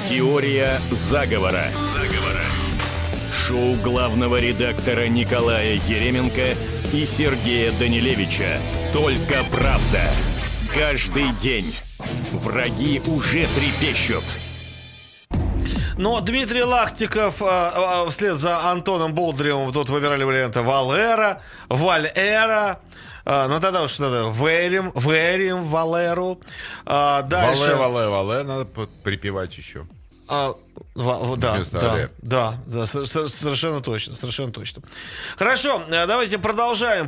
Теория заговора. Шоу главного редактора Николая Еременко и Сергея Данилевича. Только правда. Каждый день. Враги уже трепещут. Но Дмитрий Лахтиков вслед за Антоном Болдыревым тут выбирали варианты Валера, ну тогда уж надо верим, Валеру. Дальше... Вале, надо припевать еще. Да, совершенно точно. Хорошо, давайте продолжаем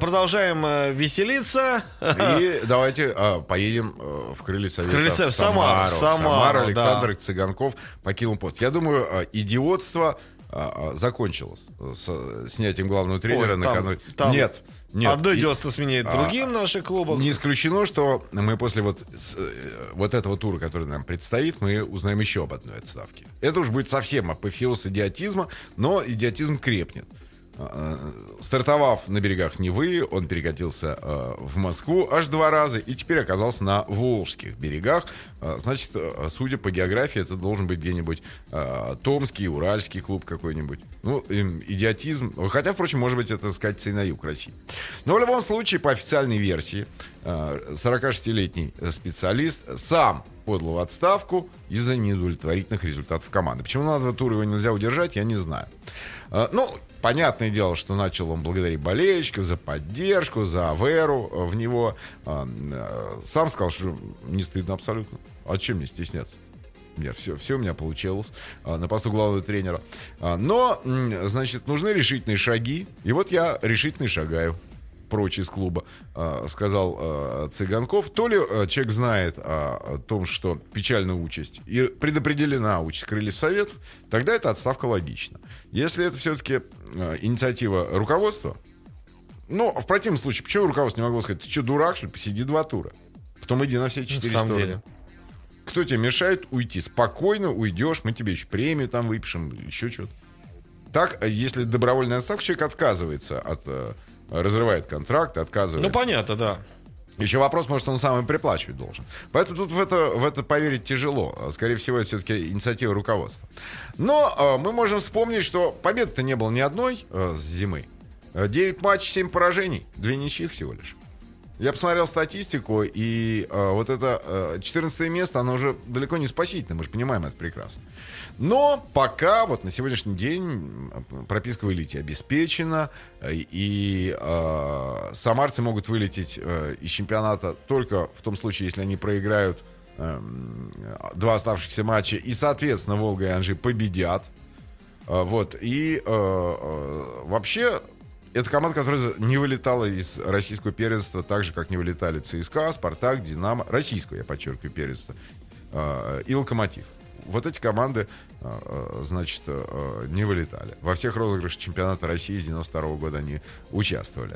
веселиться. И давайте поедем в Крылья Совета, в Самару. Александр Цыганков покинул пост. Я думаю, идиотство закончилось с снятием главного тренера накануне. Нет. Одно идиотство сменяет другим в наших клубах. Не исключено, что мы после вот этого тура, который нам предстоит, мы узнаем еще об одной отставке. Это уж будет совсем апофеоз идиотизма, но идиотизм крепнет. Стартовав на берегах Невы, он перекатился в Москву аж 2 раза и теперь оказался на Волжских берегах. Значит, судя по географии, это должен быть где-нибудь Томский, Уральский клуб какой-нибудь. Ну, идиотизм. Хотя, впрочем, может быть, это скатится и на юг России. Но в любом случае, по официальной версии, 46-летний специалист сам подал в отставку из-за неудовлетворительных результатов команды. Почему на 2 тура его нельзя удержать, я не знаю. Понятное дело, что начал он благодарить болельщиков за поддержку, за веру в него. Сам сказал, что не стыдно абсолютно. А чем мне стесняться? Все у меня получилось на посту главного тренера. Но, значит, нужны решительные шаги. И вот я решительно шагаю прочь из клуба, сказал Цыганков. То ли человек знает о том, что печальная участь и предопределена участь Крыльев Советов, тогда эта отставка логична. Если это все-таки инициатива руководства, в противном случае, почему руководство не могло сказать: ты что, дурак, что ли, посиди 2 тура, потом иди на все 4 стороны. На самом деле. Кто тебе мешает уйти? Спокойно уйдешь, мы тебе еще премию там выпишем, еще что-то. Так, если добровольная отставка, человек отказывается разрывает контракт, отказывается. Понятно, да. Еще вопрос, может, он сам и приплачивать должен. Поэтому тут в это поверить тяжело. Скорее всего, это все-таки инициатива руководства. Но мы можем вспомнить, что победы-то не было ни одной с зимы. 9 матчей, 7 поражений, 2 ничьих всего лишь. Я посмотрел статистику, и вот это 14 место, оно уже далеко не спасительное, мы же понимаем это прекрасно. Но пока вот на сегодняшний день прописка в элите обеспечена, и самарцы могут вылететь из чемпионата только в том случае, если они проиграют 2 оставшихся матча, и, соответственно, Волга и Анжи победят. Вот, и вообще... Это команда, которая не вылетала из российского первенства, так же, как не вылетали ЦСКА, Спартак, Динамо, российское, я подчеркиваю, первенство, и Локомотив. Вот эти команды, значит, не вылетали. Во всех розыгрышах чемпионата России с 92 года они участвовали.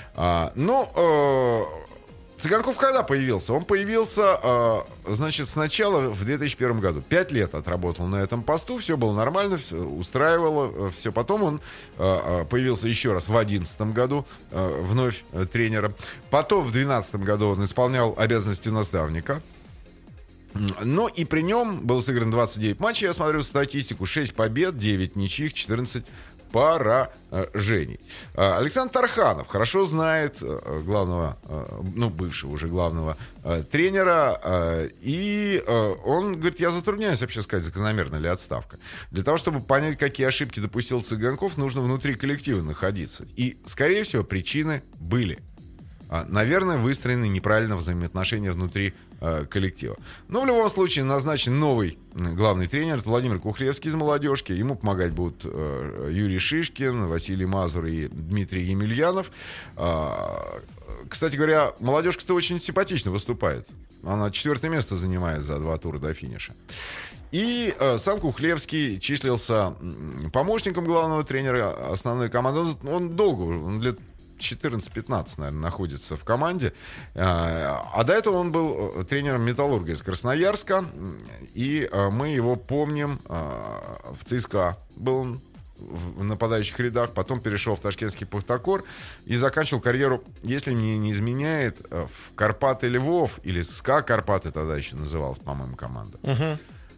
Цыганков когда появился? Он появился, значит, сначала в 2001 году. 5 лет отработал на этом посту, все было нормально, все устраивало, все. Потом он появился еще раз в 2011 году, вновь тренером. Потом в 2012 году он исполнял обязанности наставника. Но и при нем было сыграно 29 матчей, я смотрю статистику, 6 побед, 9 ничьих, 14 поражений. Александр Тарханов хорошо знает главного, бывшего уже главного тренера, и он говорит: я затрудняюсь вообще сказать, закономерна ли отставка. Для того, чтобы понять, какие ошибки допустил Цыганков, нужно внутри коллектива находиться. И, скорее всего, причины были. Наверное, выстроены неправильно взаимоотношения внутри коллектива. Но в любом случае назначен новый главный тренер. Это Владимир Кухлевский из молодежки. Ему помогать будут Юрий Шишкин, Василий Мазур и Дмитрий Емельянов. Кстати говоря, молодежка-то очень симпатично выступает. Она 4-е место занимает за 2 тура до финиша. И сам Кухлевский числился помощником главного тренера основной команды. Он долго, он лет 14-15, наверное, находится в команде. А до этого он был тренером «Металлурга» из Красноярска. И мы его помним в ЦСКА. Был он в нападающих рядах. Потом перешел в ташкентский «Пахтакор» и заканчивал карьеру, если мне не изменяет, в «Карпаты Львов», или «СКА Карпаты» тогда еще называлась, по-моему, команда.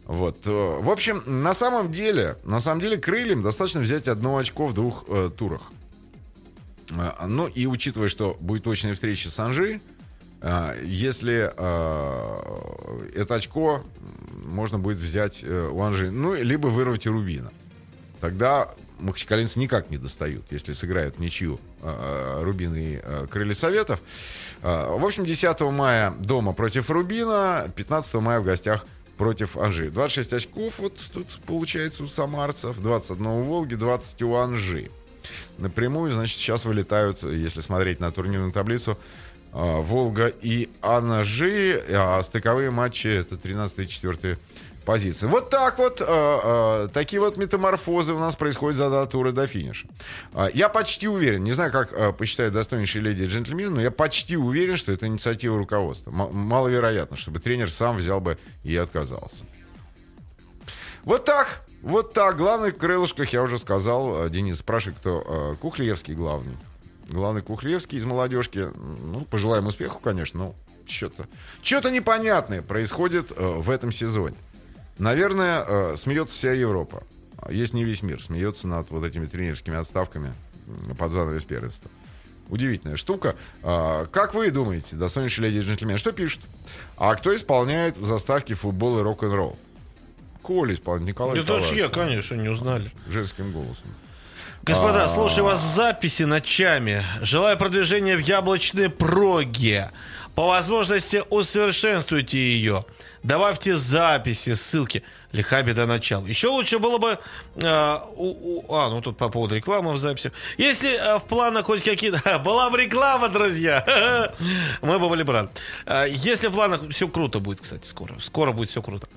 Вот. В общем, на самом деле крыльям достаточно взять 1 очко в 2 турах. Ну и учитывая, что будет очная встреча с Анжи, если это очко можно будет взять у Анжи, ну, либо вырвать и Рубина. Тогда махачкалинцы никак не достают, если сыграют ничью Рубин и Крылья Советов. В общем, 10 мая дома против Рубина, 15 мая в гостях против Анжи. 26 очков вот тут получается у самарцев, 21 у Волги, 20 у Анжи. Напрямую, значит, сейчас вылетают, если смотреть на турнирную таблицу, Волга и Анжи, а стыковые матчи — это 13 и 4 позиции. Вот так вот, такие вот метаморфозы у нас происходят за 2 тура до финиша. Я почти уверен, не знаю, как посчитают достойнейшие леди и джентльмены, но я почти уверен, что это инициатива руководства. Маловероятно, чтобы тренер сам взял бы и отказался. Вот так. Главный в крылышках, я уже сказал. Денис спрашивает, кто Кухлеевский главный. Главный Кухлеевский из молодежки. Ну, пожелаем успеху, конечно, но что-то непонятное происходит в этом сезоне. Наверное, смеется вся Европа. Есть не весь мир. Смеется над вот этими тренерскими отставками под занавес первенства. Удивительная штука. Как вы думаете, достойнейшие леди и джентльмены, что пишут? А кто исполняет в заставке футбол и рок-н-ролл? Коля исполняет, Николай Николаевич. Это я, конечно, не узнали. Женским голосом. Господа, слушаю вас в записи ночами. Желаю продвижения в яблочной проге. По возможности усовершенствуйте ее. Добавьте записи, ссылки. Лиха беда начала. Еще лучше было бы... ну тут по поводу рекламы в записях. Если в планах хоть какие-то... Была бы реклама, друзья. Мы бы были бы рады. Если в планах... Все круто будет, кстати, скоро. Скоро будет все круто.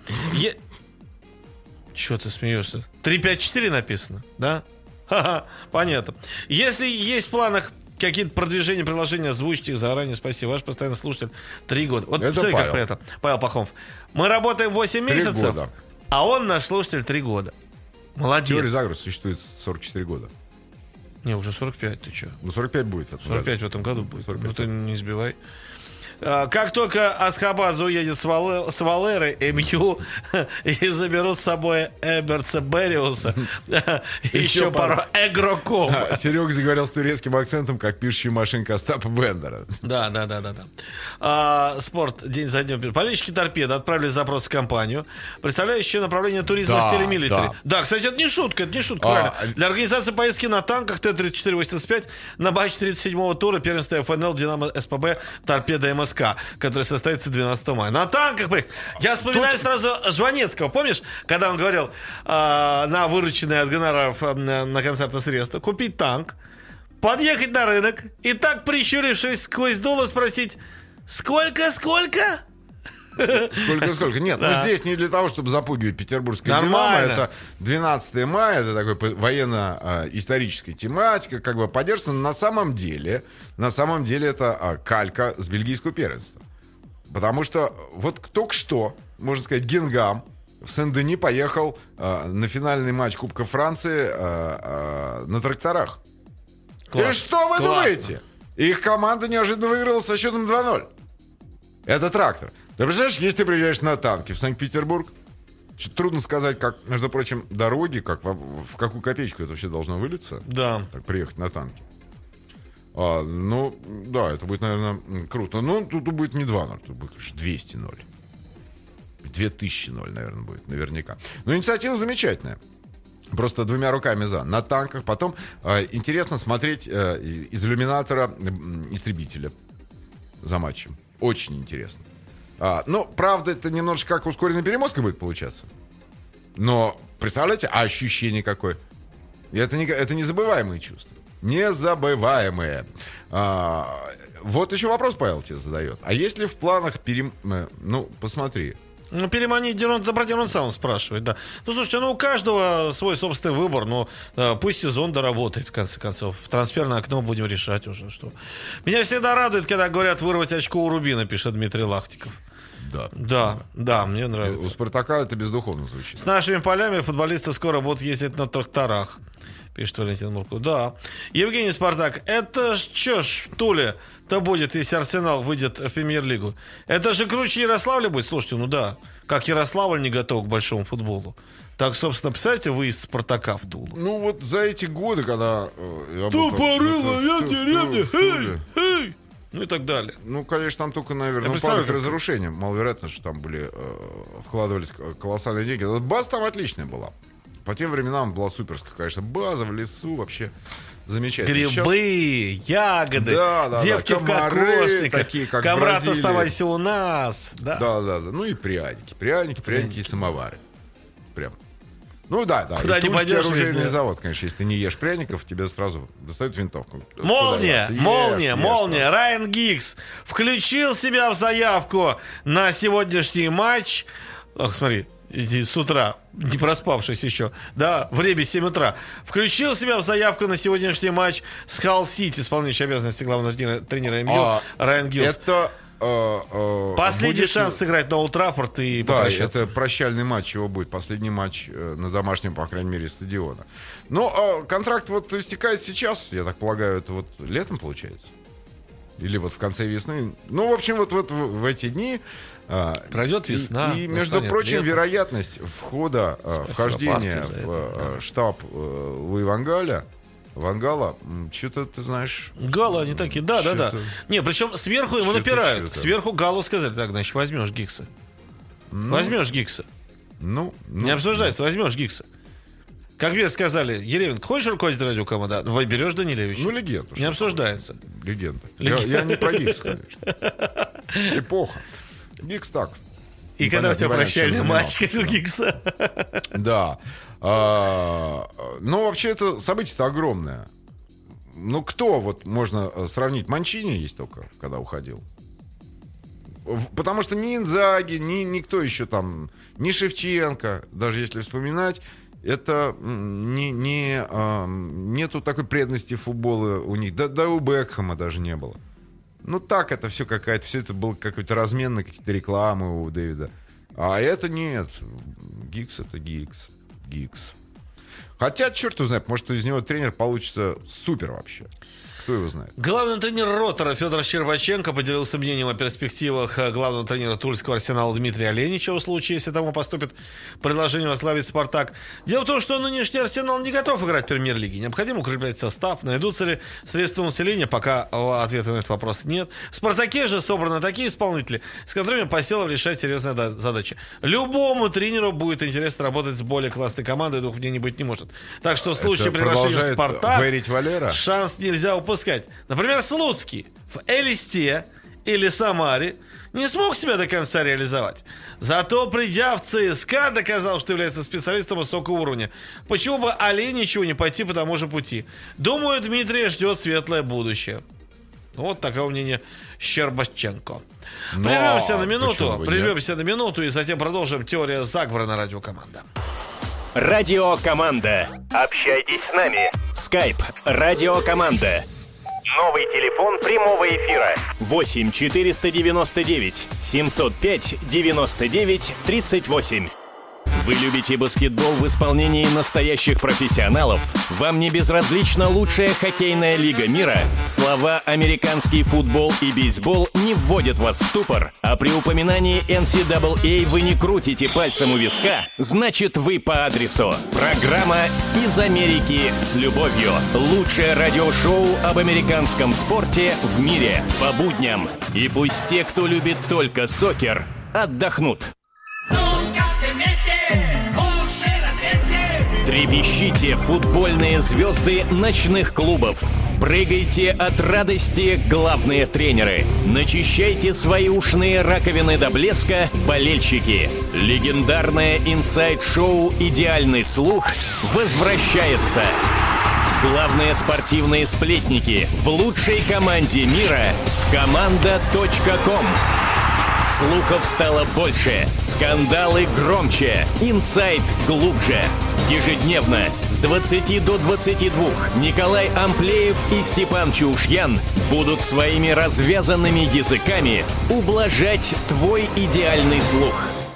Чего ты смеешься? 354 написано, да? Ха-ха, понятно. Если есть в планах какие-то продвижения приложения, озвучьте их заранее. Спасибо. Ваш постоянный слушатель 3 года. Вот смотри, как при этом. Павел Пахомов. Мы работаем 8 месяцев, а он наш слушатель 3 года. Молодец. Теория заговора существует 44 года. Не, уже 45, ты что? Ну, 45 будет. 45 в этом году будет. 45. Ну, ты не избивай. Как только Асхабаза уедет с Валеры, МЮ и заберут с собой Эберца Бериуса, еще пару игроков. Серега заговорил с турецким акцентом, как пишущая машинка Остапа Бендера. Да. Спорт день за днем. Болельщики «Торпедо» отправили запрос в компанию, представляющую направление туризма в стиле милитари. Да, кстати, это не шутка, правильно. Для организации поездки на танках Т-34-85 на матч 37-го тура первенства ФНЛ «Динамо СПБ» «Торпедо МСК», который состоится 12 мая. На танках, я вспоминаю сразу Жванецкого. Помнишь, когда он говорил на вырученные от гонораров на концертные средства купить танк, подъехать на рынок и так, прищурившись сквозь дуло, спросить: сколько? Сколько? Нет, ну здесь не для того, чтобы запугивать петербургское «Динамо». Это 12 мая, это такой военно-историческая тематика, как бы поддержана. На самом деле это калька с бельгийского первенства. Потому что вот только что, можно сказать, Гингам в Сен-Дени поехал на финальный матч Кубка Франции на тракторах. И что вы думаете? Их команда неожиданно выиграла со счетом 2-0. Это трактор. Ты представляешь, если ты приезжаешь на танке в Санкт-Петербург, что-то трудно сказать, как, между прочим, дороги, как в какую копеечку это вообще должно вылиться. Да. Так, приехать на танке. Ну, да, это будет, наверное, круто. Но тут будет не 2-0, тут будет 200-0. 2000-0, наверное, будет, наверняка. Но инициатива замечательная. Просто 2 руками за. На танках. Потом интересно смотреть из иллюминатора истребителя за матчем. Очень интересно. Ну, правда, это немножечко как ускоренная перемотка будет получаться. Но, представляете, ощущение какое. Это незабываемые чувства. Незабываемые. Вот еще вопрос Павел тебе задает. А есть ли в планах Ну, посмотри. Ну, переманить Добродернца, он спрашивает, да. Ну, слушайте, у каждого свой собственный выбор, но пусть сезон доработает, в конце концов. Трансферное окно будем решать уже, что. Меня всегда радует, когда говорят вырвать очко у Рубина, пишет Дмитрий Лахтиков. Да, мне нравится. У «Спартака» это бездуховно звучит. С нашими полями футболисты скоро будут ездить на тракторах, пишет Валентин Мурков. Да. Евгений Спартак, это что ж в Туле-то будет, если Арсенал выйдет в Премьер-лигу? Это же круче Ярославля будет? Слушайте, ну да. как Ярославль не готов к большому футболу. Так, собственно, представляете, выезд Спартака в Тулу. Ну вот за эти годы, когда... Тупорыло, я деревня, эй! Ну и так далее. Ну, конечно, там только, наверное, упадок разрушения. Маловероятно, что там были вкладывались колоссальные деньги. Но база там отличная была. По тем временам была суперская, конечно, база в лесу вообще замечательно. Грибы, ягоды, девки в кокошниках, комрад, оставайся у нас. Да. Ну и пряники и самовары. Прям. Ну да. Куда не пойдешь, оружейный завод, конечно, если ты не ешь пряников, тебе сразу достают винтовку. Молния. Райан Гиггс включил себя в заявку на сегодняшний матч. Ох, смотри, с утра, не проспавшись еще. Да, время 7 утра. Включил себя в заявку на сегодняшний матч с Халл-Сити, исполняющий обязанности главного тренера МЮ Райан Гиггс. Это... Последний шанс сыграть на Олд Траффорд и попрощаться. Это прощальный матч его будет. Последний матч на домашнем, по крайней мере, стадиона. Но контракт вот истекает сейчас. Я так полагаю, это вот летом получается? Или вот в конце весны? Ну, в общем, вот в эти дни... Пройдет весна. И между прочим, вероятность вхождения в штаб Луи Ван Гала, что-то, ты знаешь... Гала они такие, да. Не, причем сверху ему напирают. Сверху Галу сказали, так, значит, возьмешь Гиггса. Возьмешь Гиггса. Не обсуждается, возьмешь Гиггса. Как мне сказали, Еременко, хочешь руководить радиокомандой? Берешь Данилевича. Ну, легенда. Не обсуждается. Легенда. Я не про Гиггса, конечно. Эпоха. Гиггс так. И когда у тебя прощальный матч, как у Гиггса. Да. Ну, вообще, это событие-то огромное. Ну, кто вот можно сравнить? Манчини есть только, когда уходил. Потому что ни Инзаги, ни никто еще там, ни Шевченко, даже если вспоминать, это нету такой преданности футбола у них. Да у Бекхэма даже не было. Ну, так это все какая-то, все это был какой-то размен на какие-то рекламы у Дэвида. А это нет. Гиггс — это Гиггс. Хотя, черт его знает, может, из него тренер получится супер вообще. Кто его знает? Главный тренер Ротора Федор Щербаченко поделился мнением о перспективах главного тренера Тульского Арсенала Дмитрия Оленичева в случае, если тому поступит предложение возглавить «Спартак». Дело в том, что нынешний Арсенал не готов играть в Премьер-лиге. Необходимо укреплять состав. Найдутся ли средства населения? Пока ответа на этот вопрос нет. В «Спартаке» же собраны такие исполнители, с которыми Поселов решает серьезные задачи. Любому тренеру будет интересно работать с более классной командой, двух мнений быть не может. Так что в случае приглашения в «Спартак» шанс нельзя упускать. Например, Слуцкий в Элисте или Самаре не смог себя до конца реализовать. Зато, придя в ЦСКА, доказал, что является специалистом высокого уровня. Почему бы Оленичеву не пойти по тому же пути? Думаю, Дмитрия ждет светлое будущее. Вот такое мнение Щербаченко. Прервемся на минуту и затем продолжим «Теория заговора» на радиокоманда. Радиокоманда. Общайтесь с нами. Скайп радиокоманда. Новый телефон прямого эфира 8 499 705 99 38. Вы любите баскетбол в исполнении настоящих профессионалов? Вам не безразлична лучшая хоккейная лига мира? Слова «американский футбол» и «бейсбол» не вводят вас в ступор, а при упоминании NCAA вы не крутите пальцем у виска? Значит, вы по адресу. Программа «Из Америки с любовью». Лучшее радиошоу об американском спорте в мире. По будням. И пусть те, кто любит только сокер, отдохнут. Трепещите, футбольные звезды ночных клубов. Прыгайте от радости, главные тренеры. Начищайте свои ушные раковины до блеска, болельщики. Легендарное инсайд-шоу «Идеальный слух» возвращается. Главные спортивные сплетники в лучшей команде мира в команда.ком. Слухов стало больше, скандалы громче, инсайт глубже. Ежедневно с 20 до 22 Николай Амплеев и Степан Чаушьян будут своими развязанными языками ублажать твой идеальный слух.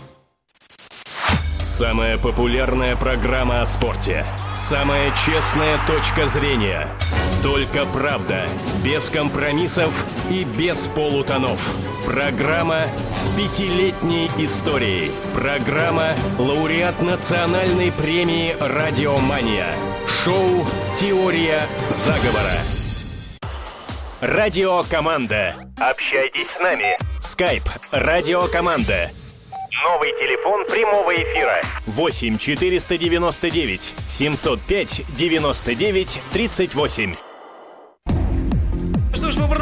Самая популярная программа о спорте. Самая честная точка зрения. Только правда, без компромиссов и без полутонов. Программа с 5-летней историей. Программа лауреат национальной премии «Радиомания». Шоу «Теория заговора». Радиокоманда. Общайтесь с нами. Скайп «Радиокоманда». Новый телефон прямого эфира. 8 499 705 99 38. Что ж, мы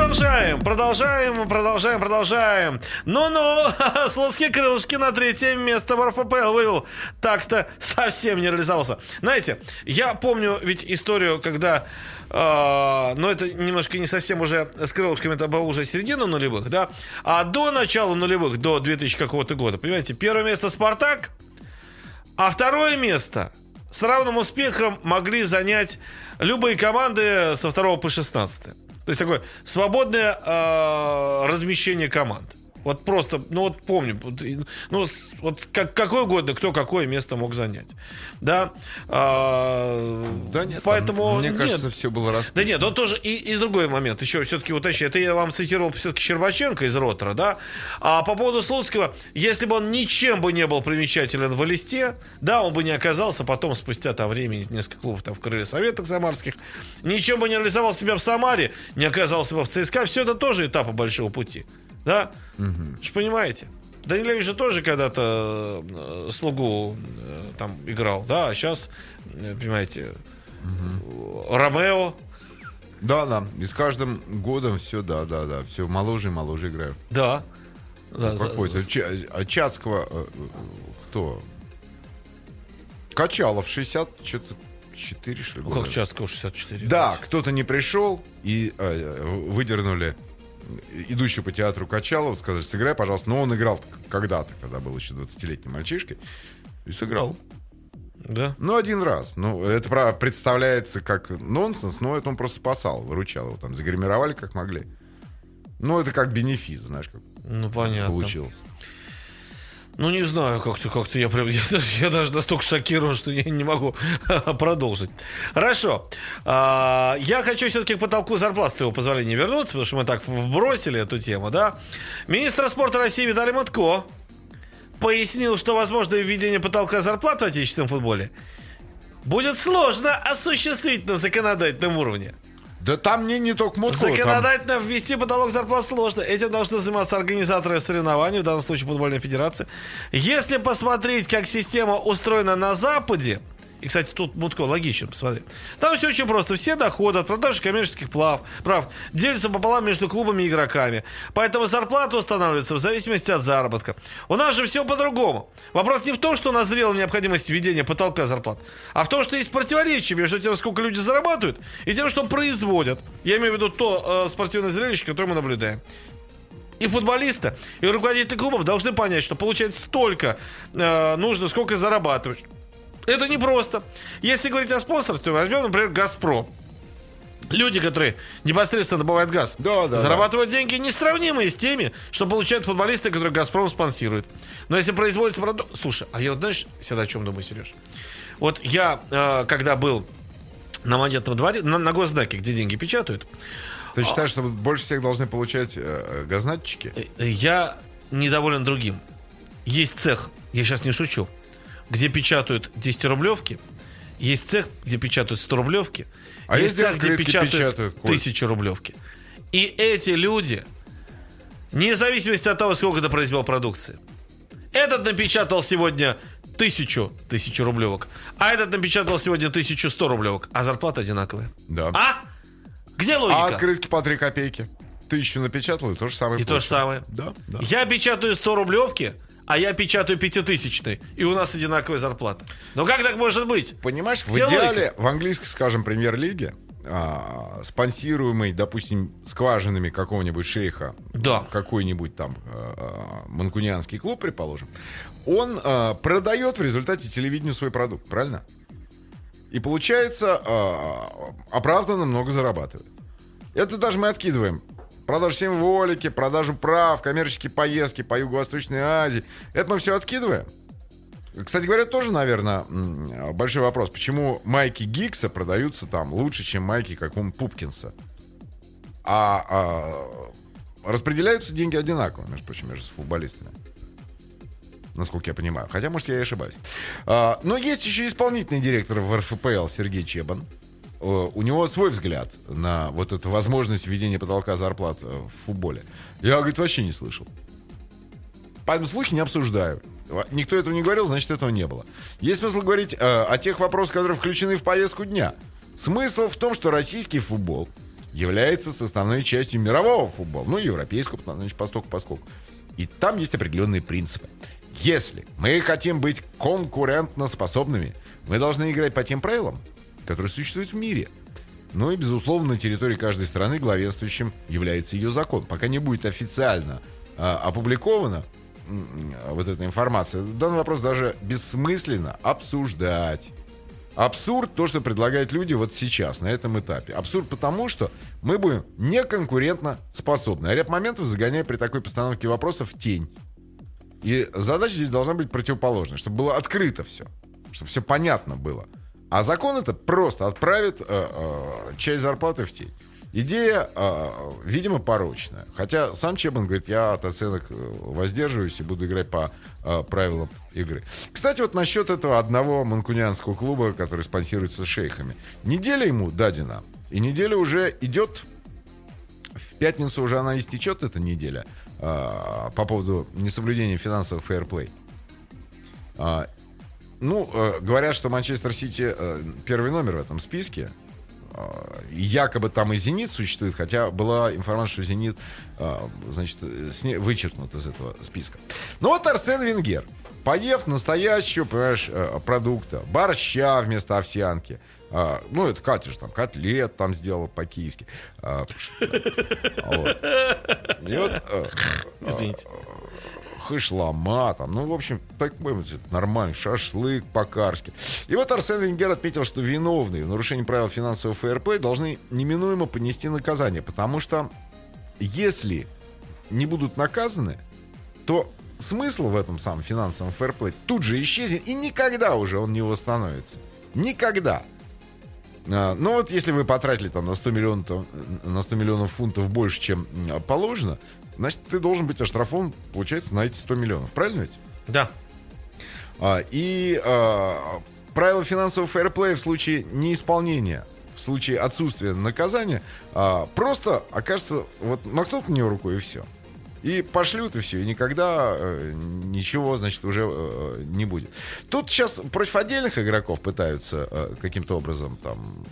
продолжаем. Ну-ну, Слуцкие крылышки на 3-е место в РФПЛ вывел. Так-то совсем не реализовался. Знаете, я помню ведь историю, когда... но это немножко не совсем уже с крылышками, это было уже середина нулевых, да? А до начала нулевых, до 2000 какого-то года, понимаете, первое место «Спартак», а второе место с равным успехом могли занять любые команды со 2 по 16. То есть такое свободное размещение команд. Вот просто, ну вот помню, ну вот какое угодно, кто какое место мог занять, да? Да нет, поэтому там, мне кажется, все было расписано. Да нет, но тоже и другой момент, еще все-таки уточню, это я вам цитировал все-таки Щербаченко из Ротора, да? А по поводу Слуцкого, если бы он ничем бы не был примечателен в Элисте, да, он бы не оказался потом, спустя там времени, несколько клубов там в крыле Советах самарских, ничем бы не реализовал себя в Самаре, не оказался бы в ЦСКА, все это тоже этапы большого пути. Да? Угу. Что понимаете? Данилевич же тоже когда-то «Слугу» там играл, да, а сейчас, понимаете, Ромео. Да, и с каждым годом все, да, все моложе и моложе играю. Да. А Чацкого кто? Качалов 64, что ли? Ну, как Чацкого 64? Да, кто-то не пришел и выдернули идущий по театру Качалов, сказали, сыграй, пожалуйста. Но он играл когда-то, когда был еще 20-летним мальчишкой. И сыграл. Да? Ну, один раз. Ну, это представляется как нонсенс, но это он просто спасал, выручал его. Там загримировали как могли. Ну, это как бенефис, знаешь, как понятно. Получилось. Ну, не знаю, как-то я даже настолько шокирован, что я не могу продолжить. Хорошо. Я хочу все-таки к потолку зарплат, с твоего позволения, вернуться, потому что мы так вбросили эту тему, да? Министр спорта России Виталий Мутко пояснил, что возможное введение потолка зарплат в отечественном футболе будет сложно осуществить на законодательном уровне. Да там не только Мутко. Законодательно ввести потолок зарплат сложно. Этим должны заниматься организаторы соревнований, в данном случае футбольная федерация. Если посмотреть, как система устроена на Западе, и, кстати, тут Мутко логично, посмотри. Там все очень просто. Все доходы от продажи коммерческих прав делятся пополам между клубами и игроками. Поэтому зарплата устанавливается в зависимости от заработка. У нас же все по-другому. Вопрос не в том, что назрела необходимость введения потолка зарплат, а в том, что есть противоречие между тем, сколько люди зарабатывают, и тем, что производят. Я имею в виду то спортивное зрелище, которое мы наблюдаем. И футболисты, и руководители клубов должны понять, что получать столько нужно, сколько зарабатываешь. Это непросто. Если говорить о спонсорах, то возьмем, например, «Газпром». Люди, которые непосредственно добывают газ, зарабатывают деньги несравнимые с теми, что получают футболисты, которые «Газпром» спонсирует. Но если производится продукт... Слушай, а я вот, знаешь, всегда о чем думаю, Сереж? Вот я, когда был на Монетном дворе, на Госзнаке, где деньги печатают... Ты считаешь, что больше всех должны получать газнатчики? Я недоволен другим. Есть цех, я сейчас не шучу, где печатают 10-рублевки, есть цех, где печатают 100-рублевки, есть цех, где печатают 1000-рублевки. И эти люди, вне зависимости от того, сколько ты произвел продукции, этот напечатал сегодня 1000 рублевок, а этот напечатал сегодня 1100 рублевок, а зарплата одинаковая. Да. А? Где логика? А открытки по 3 копейки. 1000 напечатал, и то же самое. И то же самое. Да. Я печатаю 100 рублевки, а я печатаю 5000, и у нас одинаковая зарплата. Но как так может быть? Понимаешь, в идеале в английской, скажем, премьер-лиге, спонсируемый, допустим, скважинами какого-нибудь шейха, какой-нибудь там манкунианский клуб, предположим, он продает в результате телевидению свой продукт, правильно? И получается, оправданно много зарабатывает. Это даже мы откидываем. Продажу символики, продажу прав, коммерческие поездки по Юго-Восточной Азии. Это мы все откидываем. Кстати говоря, тоже, наверное, большой вопрос. Почему майки Гиггса продаются там лучше, чем майки какого-нибудь Пупкинса? Распределяются деньги одинаково, между прочим, между футболистами. Насколько я понимаю. Хотя, может, я и ошибаюсь. Но есть еще исполнительный директор в РФПЛ Сергей Чебан. У него свой взгляд на вот эту возможность введения потолка зарплат в футболе. Я, говорит, вообще не слышал. Поэтому слухи не обсуждаю. Никто этого не говорил, значит, этого не было. Есть смысл говорить о тех вопросах, которые включены в повестку дня. Смысл в том, что российский футбол является составной частью мирового футбола. Ну, европейского, значит, поскольку. И там есть определенные принципы. Если мы хотим быть конкурентоспособными, мы должны играть по тем правилам, которые существуют в мире. Ну и, безусловно, на территории каждой страны главенствующим является ее закон. Пока не будет официально опубликована вот эта информация, данный вопрос даже бессмысленно обсуждать. Абсурд то, что предлагают люди вот сейчас, на этом этапе. Абсурд потому, что мы будем неконкурентно способны. А ряд моментов загоняя при такой постановке вопросов в тень. И задача здесь должна быть противоположной, чтобы было открыто все, чтобы все понятно было. А закон это просто отправит часть зарплаты в тень. Идея, видимо, порочная. Хотя сам Чебан говорит, я от оценок воздерживаюсь и буду играть по правилам игры. Кстати, вот насчет этого одного манкунианского клуба, который спонсируется шейхами. Неделя ему дадена, и неделя уже идет. В пятницу уже она истечет, эта неделя, по поводу несоблюдения финансовых фейерплей. Говорят, что Манчестер Сити первый номер в этом списке. Якобы там и «Зенит» существует, хотя была информация, что «Зенит» вычеркнут из этого списка. Ну вот Арсен Венгер, поев настоящего, понимаешь, продукта, борща вместо овсянки, это Катя же там котлет там сделала по-киевски. Извините. Хышлама, там, в общем, такой нормальный шашлык по-карски. И вот Арсен Венгер отметил, что виновные в нарушении правил финансового фейерплей должны неминуемо понести наказание, потому что если не будут наказаны, то смысл в этом самом финансовом фейерплей тут же исчезнет, и никогда уже он не восстановится. Никогда. Если вы потратили там на 100 миллионов фунтов больше, чем положено, значит, ты должен быть оштрафован, получается, на эти 100 миллионов. Правильно ведь? Да. Правила финансового фейерплея в случае неисполнения, в случае отсутствия наказания, просто окажется, махнут на него рукой, и все. И пошлют, и все. И никогда ничего, значит, уже не будет. Тут сейчас против отдельных игроков пытаются каким-то образом там...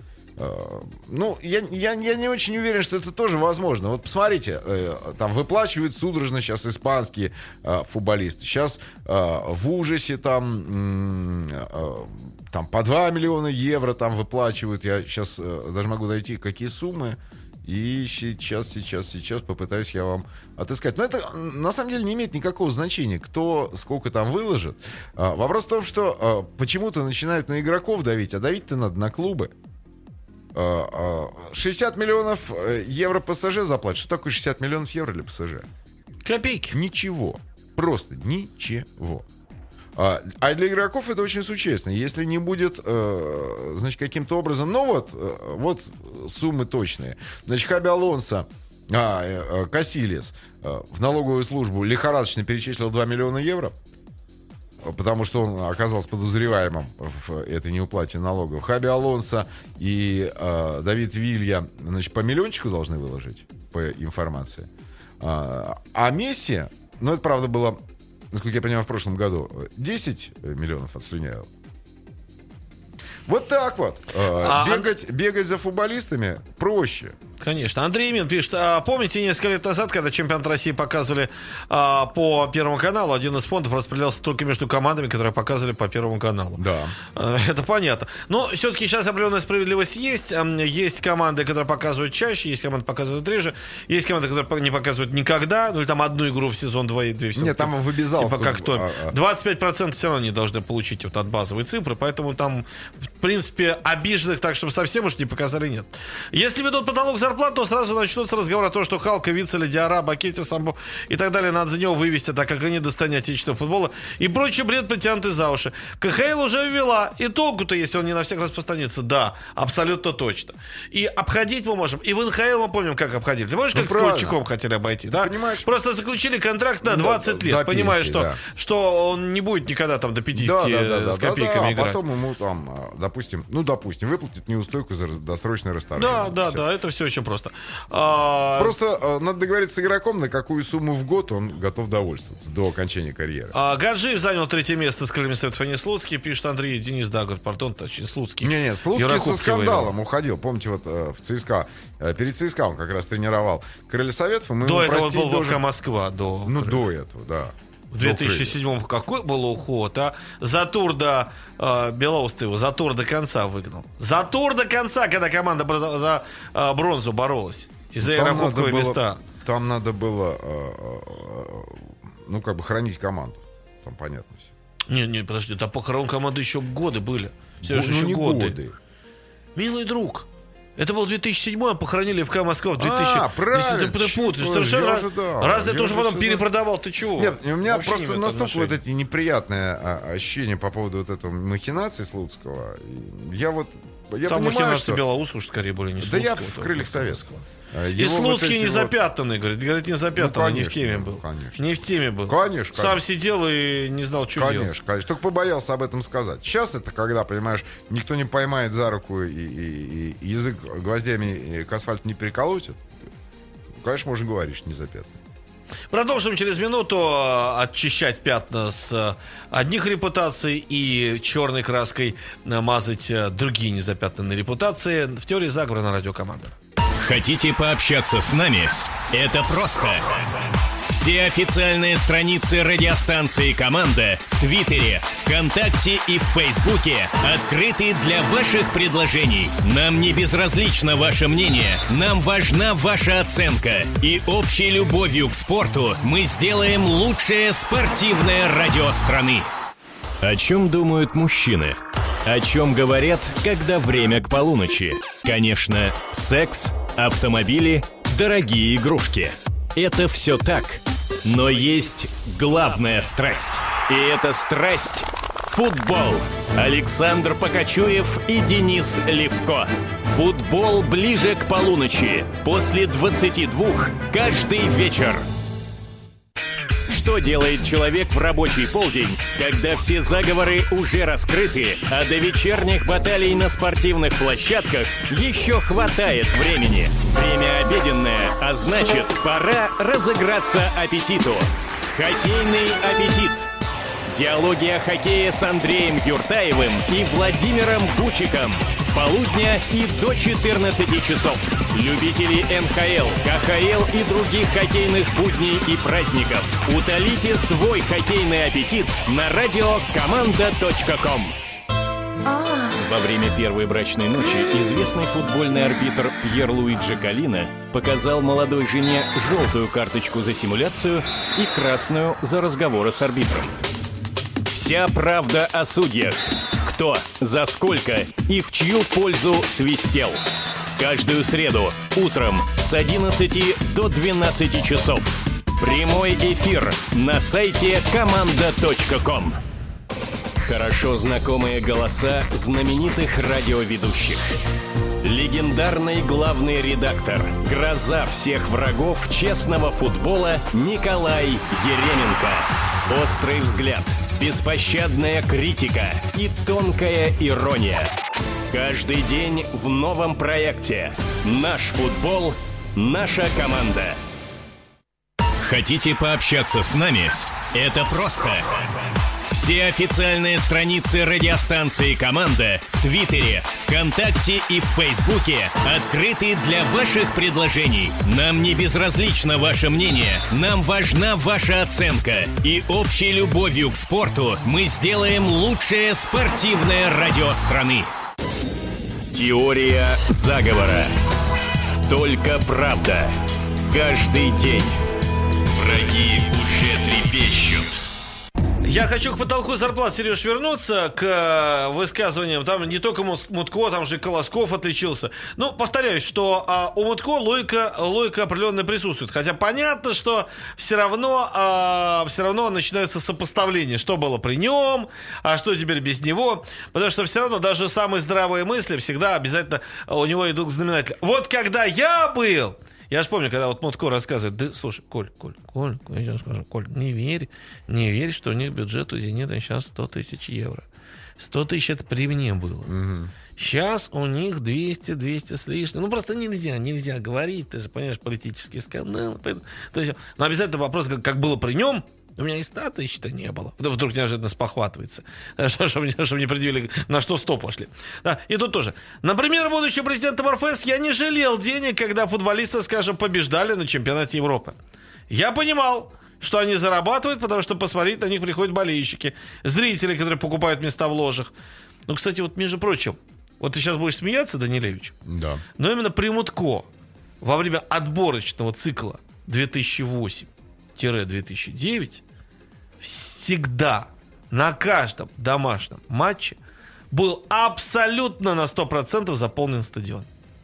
я не очень уверен, что это тоже возможно. Вот посмотрите, там выплачивают судорожно сейчас испанские футболисты. Сейчас в ужасе там по 2 миллиона евро там выплачивают. Я сейчас даже могу найти, какие суммы. И сейчас попытаюсь я вам отыскать. Но это на самом деле не имеет никакого значения, кто сколько там выложит. Вопрос в том, что почему-то начинают на игроков давить, а давить-то надо на клубы. 60 миллионов евро ПСЖ заплатят. Что такое 60 миллионов евро для ПСЖ? Копейки. Ничего. Просто ничего. А для игроков это очень существенно. Если не будет, значит, каким-то образом... вот суммы точные. Значит, Хаби Алонсо, Касильес в налоговую службу лихорадочно перечислил 2 миллиона евро, потому что он оказался подозреваемым в этой неуплате налогов. Хаби Алонсо и Давид Вилья, значит, по миллиончику должны выложить, по информации. А Месси, это, правда, было, насколько я понимаю, в прошлом году 10 миллионов отслюнявил. Вот так вот. Бегать за футболистами проще. Конечно. Андрей Имин пишет, помните, несколько лет назад, когда чемпионат России показывали по Первому каналу, один из фондов распределялся только между командами, которые показывали по Первому каналу. Да. Это понятно. Но все-таки сейчас определенная справедливость есть. Есть команды, которые показывают чаще, есть команды, которые показывают реже, есть команды, которые не показывают никогда, или там одну игру в сезон, две в сезон. Нет, там в обязаловку. Типа как то. 25% все равно не должны получить от базовой цифры, поэтому там, в принципе, обиженных так, чтобы совсем уж не показали, нет. Если ведут потолок зарплату, то сразу начнутся разговоры о том, что Халка, Вицеля, Диара, Бакетти, Самбо и так далее надо за него вывести, так как они достойны отечественного футбола. И прочий бред притянутый за уши. КХЛ уже ввела. И толку-то, если он не на всех распространится? Да, абсолютно точно. И обходить мы можем. И в НХЛ мы помним, как обходили. Ты помнишь, как с Ковальчуком хотели обойти? Да? Понимаешь? Просто заключили контракт на 20 лет. Понимаешь, что он не будет никогда там до 50 с копейками играть. А потом ему там, допустим, выплатит неустойку за досрочное расторжение. Да, это все очень просто. Просто надо договориться с игроком, на какую сумму в год он готов довольствоваться до окончания карьеры. Гаджиев занял 3-е место с крыльями Совета Фани Слуцкий, пишет Андрей Денис Дагор, пардон, точнее, Слуцкий. Не, Слуцкий со скандалом уходил. Помните, вот в ЦСКА, перед ЦСКА он как раз тренировал крылья Советов. До этого был ВФК Москва. До этого, да. В 2007-м какой был уход, а? За тур до Белоус ты его за тур до конца выгнал. За тур до конца, когда команда за бронзу боролась. И за Еврокубковые места. Там надо было хранить команду. Там понятно все. Не, подожди, там похорон команды еще годы были. Сережа, еще годы. Милый друг. Это был 2007-й, а похоронили ФК Москва в 2000. Правильно. Ты путаешь. Совершенно разное тоже потом перепродавал. Ты чего? Нет, у меня вообще просто настолько вот эти неприятные ощущения по поводу вот этого махинации Слуцкого. Там махинации Белоусова, скорее более не Слуцкого. Да я в крыльях Советского. И Слуцкий не запятнанный, говорит, не запятнанный, не в теме был. Конечно. Не в теме был. Конечно. Сам сидел и не знал, что делать. Конечно. Только побоялся об этом сказать. Сейчас это когда, понимаешь, никто не поймает за руку и язык гвоздями к асфальту не переколотит. Конечно, можно говорить, что не запятнанный. Продолжим через минуту очищать пятна с одних репутаций и черной краской мазать другие незапятнанные репутации. В теории заговора на радио Команда. Хотите пообщаться с нами? Это просто. Все официальные страницы радиостанции «Команда» в Твиттере, ВКонтакте и в Фейсбуке открыты для ваших предложений. Нам не безразлично ваше мнение, нам важна ваша оценка. И общей любовью к спорту мы сделаем лучшее спортивное радио страны. О чем думают мужчины? О чем говорят, когда время к полуночи? Конечно, секс, автомобили, дорогие игрушки. Это все так. Но есть главная страсть. И эта страсть – футбол. Александр Покачуев и Денис Левко. Футбол ближе к полуночи. После 22 каждый вечер. Что делает человек в рабочий полдень, когда все заговоры уже раскрыты, а до вечерних баталий на спортивных площадках еще хватает времени? Время обеденное, а значит, пора разыграться аппетиту. Хоккейный аппетит. Диалоги о хоккее с Андреем Юртаевым и Владимиром Гучиком с полудня и до 14 часов. Любители НХЛ, КХЛ и других хоккейных будней и праздников. Утолите свой хоккейный аппетит на радиокоманда.ком. Во время первой брачной ночи известный футбольный арбитр Пьер-Луиджи Калина показал молодой жене желтую карточку за симуляцию и красную за разговоры с арбитром. Вся правда о судьях. Кто, за сколько и в чью пользу свистел. Каждую среду утром с 11 до 12 часов. Прямой эфир на сайте команда.ком. Хорошо знакомые голоса знаменитых радиоведущих. Легендарный главный редактор, гроза всех врагов честного футбола Николай Еременко. Острый взгляд, беспощадная критика и тонкая ирония. Каждый день в новом проекте. Наш футбол, наша команда. Хотите пообщаться с нами? Это просто. Все официальные страницы радиостанции «Команда» в Твиттере, ВКонтакте и в Фейсбуке открыты для ваших предложений. Нам не безразлично ваше мнение, нам важна ваша оценка. И общей любовью к спорту мы сделаем лучшее спортивное радио страны. Теория заговора. Только правда. Каждый день. Враги уже трепещут. Я хочу к потолку зарплат, Сереж, вернуться к высказываниям. Там не только Мутко, там же и Колосков отличился. Ну, повторяюсь, что у Мутко логика определенная присутствует. Хотя понятно, что все равно начинаются сопоставления. Что было при нем, а что теперь без него. Потому что все равно даже самые здравые мысли всегда обязательно у него идут к знаменателю. Вот когда я был... Я же помню, когда вот Мутко рассказывает, да, слушай, Коль, я тебе скажу, Коль, не верь, что у них бюджет у «Зенита» сейчас 100 тысяч евро. 100 тысяч это при мне было. Угу. Сейчас у них 200 с лишним. Ну, просто нельзя говорить, ты же понимаешь, политический скандал. То есть, но обязательно вопрос, как было при нем. У меня и 100 тысяч-то не было. Вдруг неожиданно спохватывается. Чтобы не предъявили, на что 100 пошли. Да, и тут тоже. Например, будучи президентом РФС, я не жалел денег, когда футболисты, скажем, побеждали на чемпионате Европы. Я понимал, что они зарабатывают, потому что посмотреть на них приходят болельщики, зрители, которые покупают места в ложах. Ну, кстати, вот, между прочим, вот ты сейчас будешь смеяться, Данилевич, да. Но именно при Мутко во время отборочного цикла 2008-2009 всегда на каждом домашнем матче был абсолютно на 100% заполнен стадион.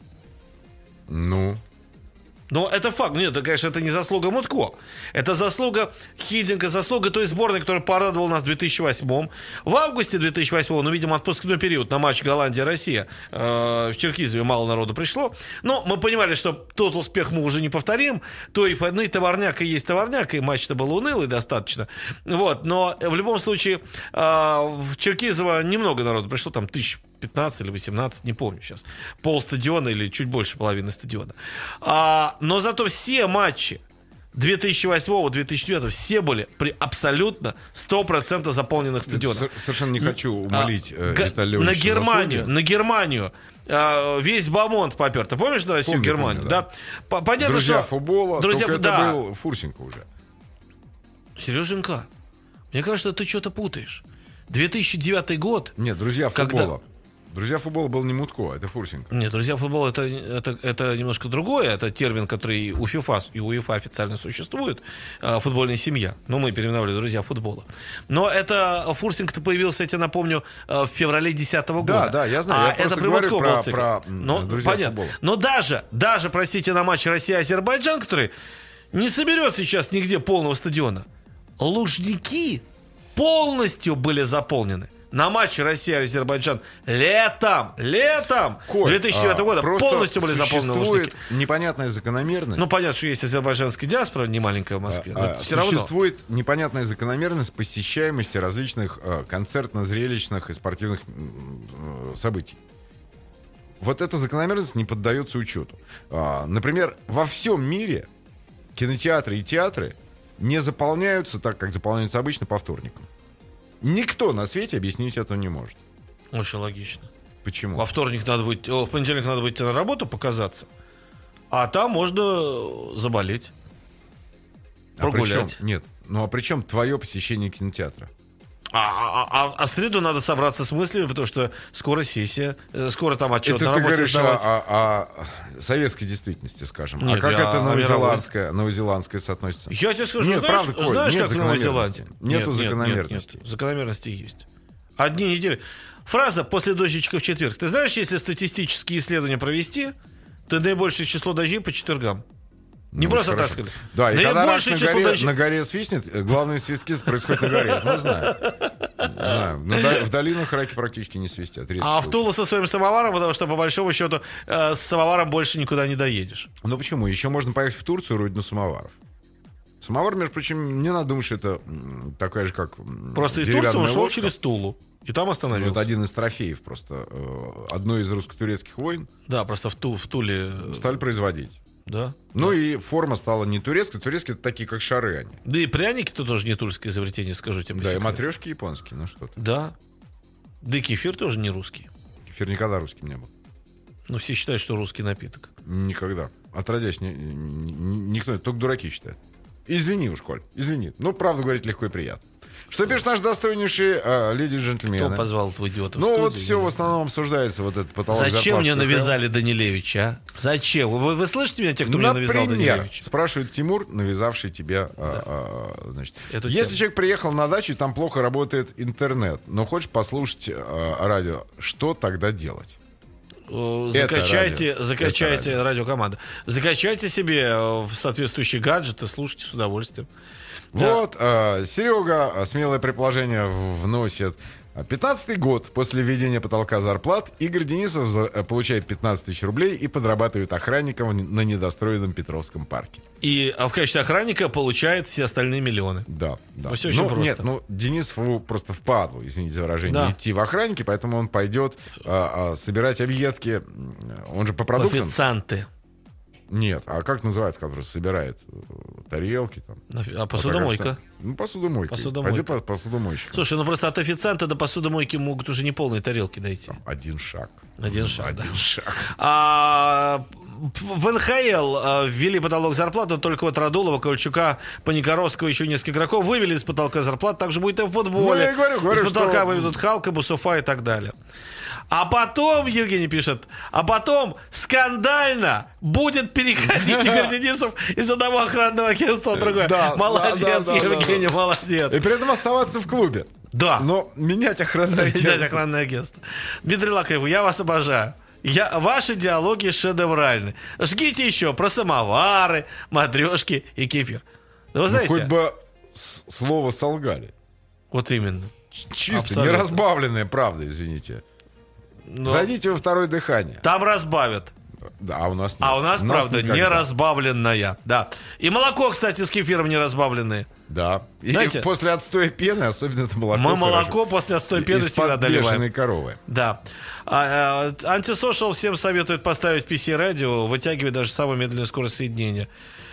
Ну... Но это факт. Нет, конечно, это не заслуга Мутко. Это заслуга Хидинга, заслуга той сборной, которая порадовала нас в 2008-м. В августе 2008-го, видимо, отпускной период на матч Голландия-Россия. В Черкизове мало народу пришло. Но мы понимали, что тот успех мы уже не повторим. И товарняк и есть товарняк, и матч-то был унылый достаточно. Вот. Но в любом случае в Черкизово немного народу пришло, там 15 или 18, не помню сейчас. Пол стадиона или чуть больше половины стадиона. Но зато все матчи 2008-2009 все были при абсолютно 100% заполненных стадионах. Совершенно не хочу умолить Виталия Леонидовича на Германию весь Бамонт попер. Ты помнишь на Россию, Германию? Да. Понятно, друзья что... футбола, только это был Фурсенко уже. Сереженька, мне кажется, ты что-то путаешь. 2009 год... Нет, друзья футбола. Друзья футбола был не Мутко, это Фурсенко. Нет, друзья футбола это немножко другое. Это термин, который у ФИФА и УЕФА официально существует. Футбольная семья. Но мы переименовали друзья футбола. Но это Фурсенко-то появился, я тебе напомню, в феврале 2010 года. Да, я знаю. Я это просто говорю про друзья понятно. футбола. Но даже, простите, на матче Россия-Азербайджан, который не соберет сейчас нигде полного стадиона, Лужники полностью были заполнены. На матче Россия-Азербайджан летом Коль, 2009 года полностью были заполнены Лужники. Непонятная закономерность. Ну, понятно, что есть азербайджанская диаспора, не маленькая в Москве, но все равно. Существует непонятная закономерность посещаемости различных концертно-зрелищных и спортивных событий. Вот эта закономерность не поддается учету. Например, во всем мире кинотеатры и театры не заполняются так, как заполняются обычно по вторникам. Никто на свете объяснить этого не может. Очень логично. Почему? В понедельник надо выйти на работу, показаться. А там можно заболеть. Прогулять. А при чем твое посещение кинотеатра? А в среду надо собраться с мыслями, потому что скоро сессия, скоро там отчет это на работе. Это ты говоришь о советской действительности, скажем. Нет, а как это новозеландское соотносится? Я тебе скажу, знаешь, как в Новой Зеландии? Нету закономерностей. Нет, закономерности есть. Одни недели. Фраза «после дождичка в четверг». Ты знаешь, если статистические исследования провести, то наибольшее число дождей по четвергам. Не просто так сказать. Да, и когда раз на горе свистнет, главные свистки происходят на горе. Мы знаем. В долинах раки практически не свистят. А в Тулу со своим самоваром, потому что, по большому счету, с самоваром больше никуда не доедешь. Ну почему? Еще можно поехать в Турцию, родину самоваров. Самовар, между прочим, не надо думать, что это такая же, как просто из Турции ушел через Тулу. И там остановился. Вот один из трофеев просто. Одной из русско-турецких войн. Да, просто в Туле стали производить. Да. Ну и форма стала не турецкой. Турецкие — это такие, как шары они. Да и пряники-то тоже не турецкое изобретение, скажу тебе. Да, и матрешки японские, ну что ты. Да. Да и кефир тоже не русский. Кефир никогда русским не был. Ну, все считают, что русский напиток. Никогда. Отродясь, никто, только дураки считают. Извини уж, Коль, извини. Ну, правду говорить легко и приятно. Что пишут наши достойнейшие леди и джентльмены? Кто позвал этого идиота в Ну, студию? вот все в основном обсуждается, вот этот потолок зарплат. Зачем мне навязали Данилевича, а? Зачем? Вы слышите меня, те, кто мне навязал Данилевича? Спрашивает Тимур, навязавший тебя, значит. Если человек приехал на дачу, там плохо работает интернет, но хочешь послушать радио, что тогда делать? Закачайте радиокоманду. Закачайте себе соответствующий гаджет и слушайте с удовольствием. Вот, Серега смелое предположение вносит. 15-й год после введения потолка зарплат Игорь Денисов получает 15 тысяч рублей и подрабатывает охранником на недостроенном Петровском парке. И в качестве охранника получает все остальные миллионы. Да, да. Ну, все очень просто. Нет, Денисову просто впадло, извините за выражение, идти в охранники, поэтому он пойдет собирать объедки. Он же по продуктам. Официанты. Нет, а как называется, который собирает тарелки там? А посудомойка? Посудомойка. Пойди посудомойщик. Слушай, просто от официанта до посудомойки могут уже не полные тарелки дойти. Там один шаг. Один шаг. Да. В НХЛ ввели потолок зарплат, но только вот Радулова, Ковальчука, Паникоровского, еще несколько игроков вывели из потолка зарплат. Так же будет и в футболе. Я говорю, из потолка выведут Халка, Бусуфа и так далее. А потом, Евгений пишет, скандально будет переходить Игорь Денисов из одного охранного агентства в другое. Молодец, Евгений, молодец. И при этом оставаться в клубе. Да. Но менять охранное агентство. Дмитрий Лакаев, я вас обожаю. Ваши диалоги шедевральны. Жгите еще про самовары, матрешки и кефир. Вы знаете, хоть бы слово солгали. Вот именно. Чисто, не разбавленное, правда, извините. Зайдите во второе дыхание. Там разбавят. Да, а у нас нет. А у нас, правда, не разбавленная. Да. И молоко, кстати, с кефиром не разбавленное. Да. И знаете, после отстоя пены, особенно это молоко. Мы молоко после отстоя пены всегда доливаем. Бешеной коровы. Да. Антисошал всем советует поставить PC-радио, вытягивая даже самую медленную скорость соединения.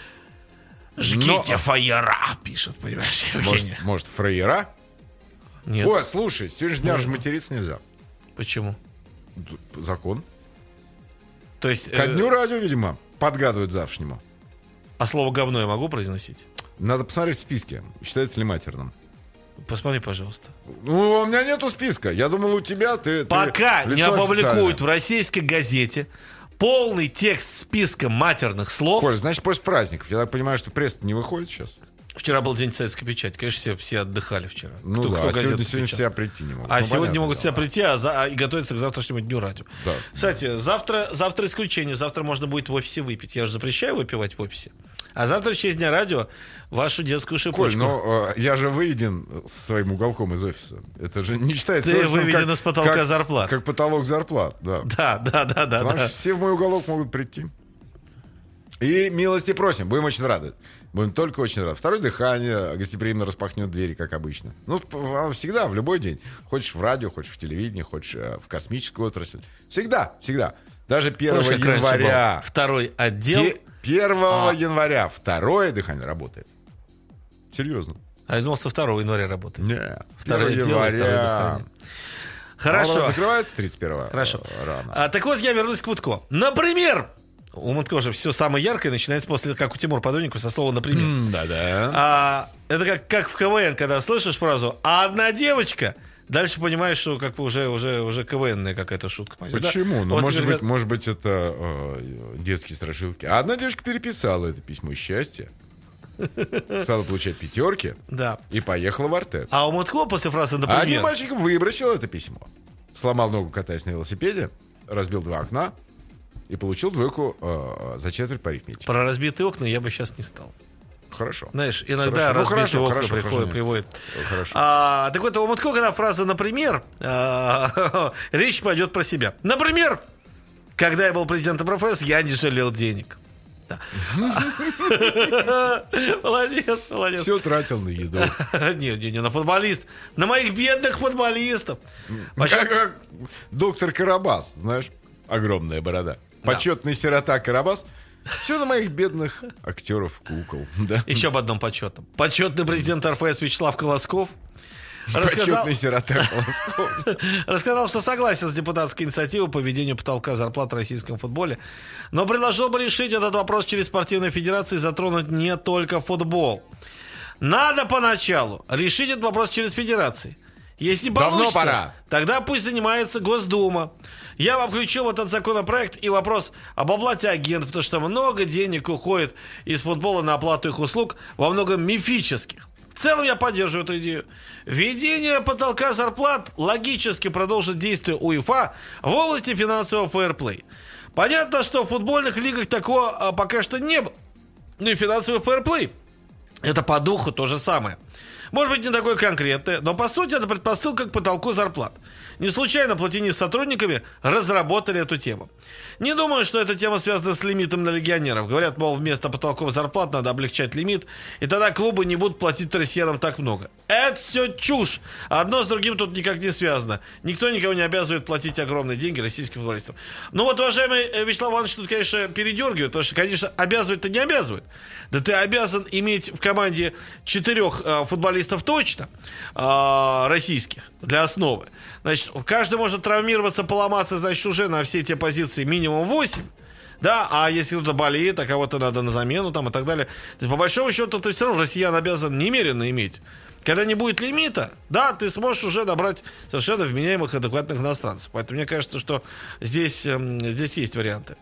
Жгите фаера, пишет, понимаешь. Может, фраера? Нет. Ой, слушай, сегодня дня же материться нельзя. Почему? Закон. То есть, ко дню радио, видимо, подгадывают завтрашнему. А слово говно я могу произносить? Надо посмотреть в списке, считается ли матерным. Посмотри, пожалуйста. Ну, у меня нету списка. Я думал, у тебя Пока не опубликуют в российской газете полный текст списка матерных слов. Коль, значит, после праздников. Я так понимаю, что пресс не выходит сейчас. Вчера был день советской печати. Конечно, все отдыхали вчера. Ну кто сегодня себя прийти не могут. Сегодня могут себя прийти и готовиться к завтрашнему дню радио. Да. Кстати, завтра исключение. Завтра можно будет в офисе выпить. Я же запрещаю выпивать в офисе. А завтра в честь дня радио вашу детскую шипучку. Коль, но я же выведен своим уголком из офиса. Это же не считается... Ты выведен из потолка зарплат. Как потолок зарплат, да. Да. Потому что все в мой уголок могут прийти. И милости просим, будем очень рады. Будем только очень рады. Второе дыхание гостеприимно распахнет двери, как обычно. Ну, всегда, в любой день. Хочешь в радио, хочешь в телевидении, хочешь в космическую отрасль. Всегда. Даже 1 января. Второй отдел. 1 января второе дыхание работает. Серьезно. А я думал, со 2 января работает. Нет. 2 января. Хорошо. Закрывается 31-го. Хорошо. Рано. Так вот, я вернусь к Мутко. Например, у Мутко же все самое яркое начинается после, как у Тимура Подойникова, со слова «например». Да. Это как в КВН, когда слышишь фразу «а одна девочка», дальше понимаешь, что как бы уже КВНная какая-то шутка. Почему? Да? Ну, может быть, это детские страшилки. А одна девочка переписала это письмо счастья, стала получать 5, да, и поехала в Артек. А у Мутко после фразы «например». А один мальчик выбросил это письмо. Сломал ногу, катаясь на велосипеде, разбил 2 окна и получил 2 за четверть по арифметике. Про разбитые окна я бы сейчас не стал. Хорошо. Знаешь, иногда разбитые окна приводят. Хорошо. Так вот, у Мутко, когда фраза «например», речь пойдет про себя. Например, когда я был президентом РФС, я не жалел денег. Да. Молодец. Все тратил на еду. Не, на футболист. На моих бедных футболистов. Как доктор Карабас, знаешь, огромная борода. Почетный сирота Карабас. Все на моих бедных актеров, кукол. Да. Еще об одном почетном. Почетный президент РФС Вячеслав Колосков почетный сирота Колосков рассказал, что согласен с депутатской инициативой по введению потолка зарплат в российском футболе, но предложил бы решить этот вопрос через спортивные федерации и затронуть не только футбол. Надо поначалу решить этот вопрос через федерации. Если не получится, давно пора. Тогда пусть занимается Госдума. Я вам включил вот этот законопроект и вопрос об оплате агентов, потому что много денег уходит из футбола на оплату их услуг, во многом мифических. В целом я поддерживаю эту идею. Введение потолка зарплат логически продолжит действие УЕФА в области финансового фэрплей. Понятно, что в футбольных лигах такого пока что не было. Ну и финансовый фэрплей — это по духу то же самое. Может быть, не такое конкретное, но по сути это предпосылка к потолку зарплат. Не случайно Платини с сотрудниками разработали эту тему. Не думаю, что эта тема связана с лимитом на легионеров. Говорят, мол, вместо потолков зарплат надо облегчать лимит, и тогда клубы не будут платить россиянам так много. Это все чушь. Одно с другим тут никак не связано. Никто никого не обязывает платить огромные деньги российским футболистам. Ну вот, уважаемый Вячеслав Иванович, тут, конечно, передергивает, потому что, конечно, обязывать-то не обязывает. Да ты обязан иметь в команде 4 футболистов точно, российских, для основы. Значит, каждый может травмироваться, поломаться, значит, уже на все эти позиции минимум 8. Да, а если кто-то болеет, а кого-то надо на замену там и так далее. То есть, по большому счету, ты все равно россиян обязан немерено иметь. Когда не будет лимита, да, ты сможешь уже набрать совершенно вменяемых, адекватных иностранцев. Поэтому мне кажется, что здесь есть варианты.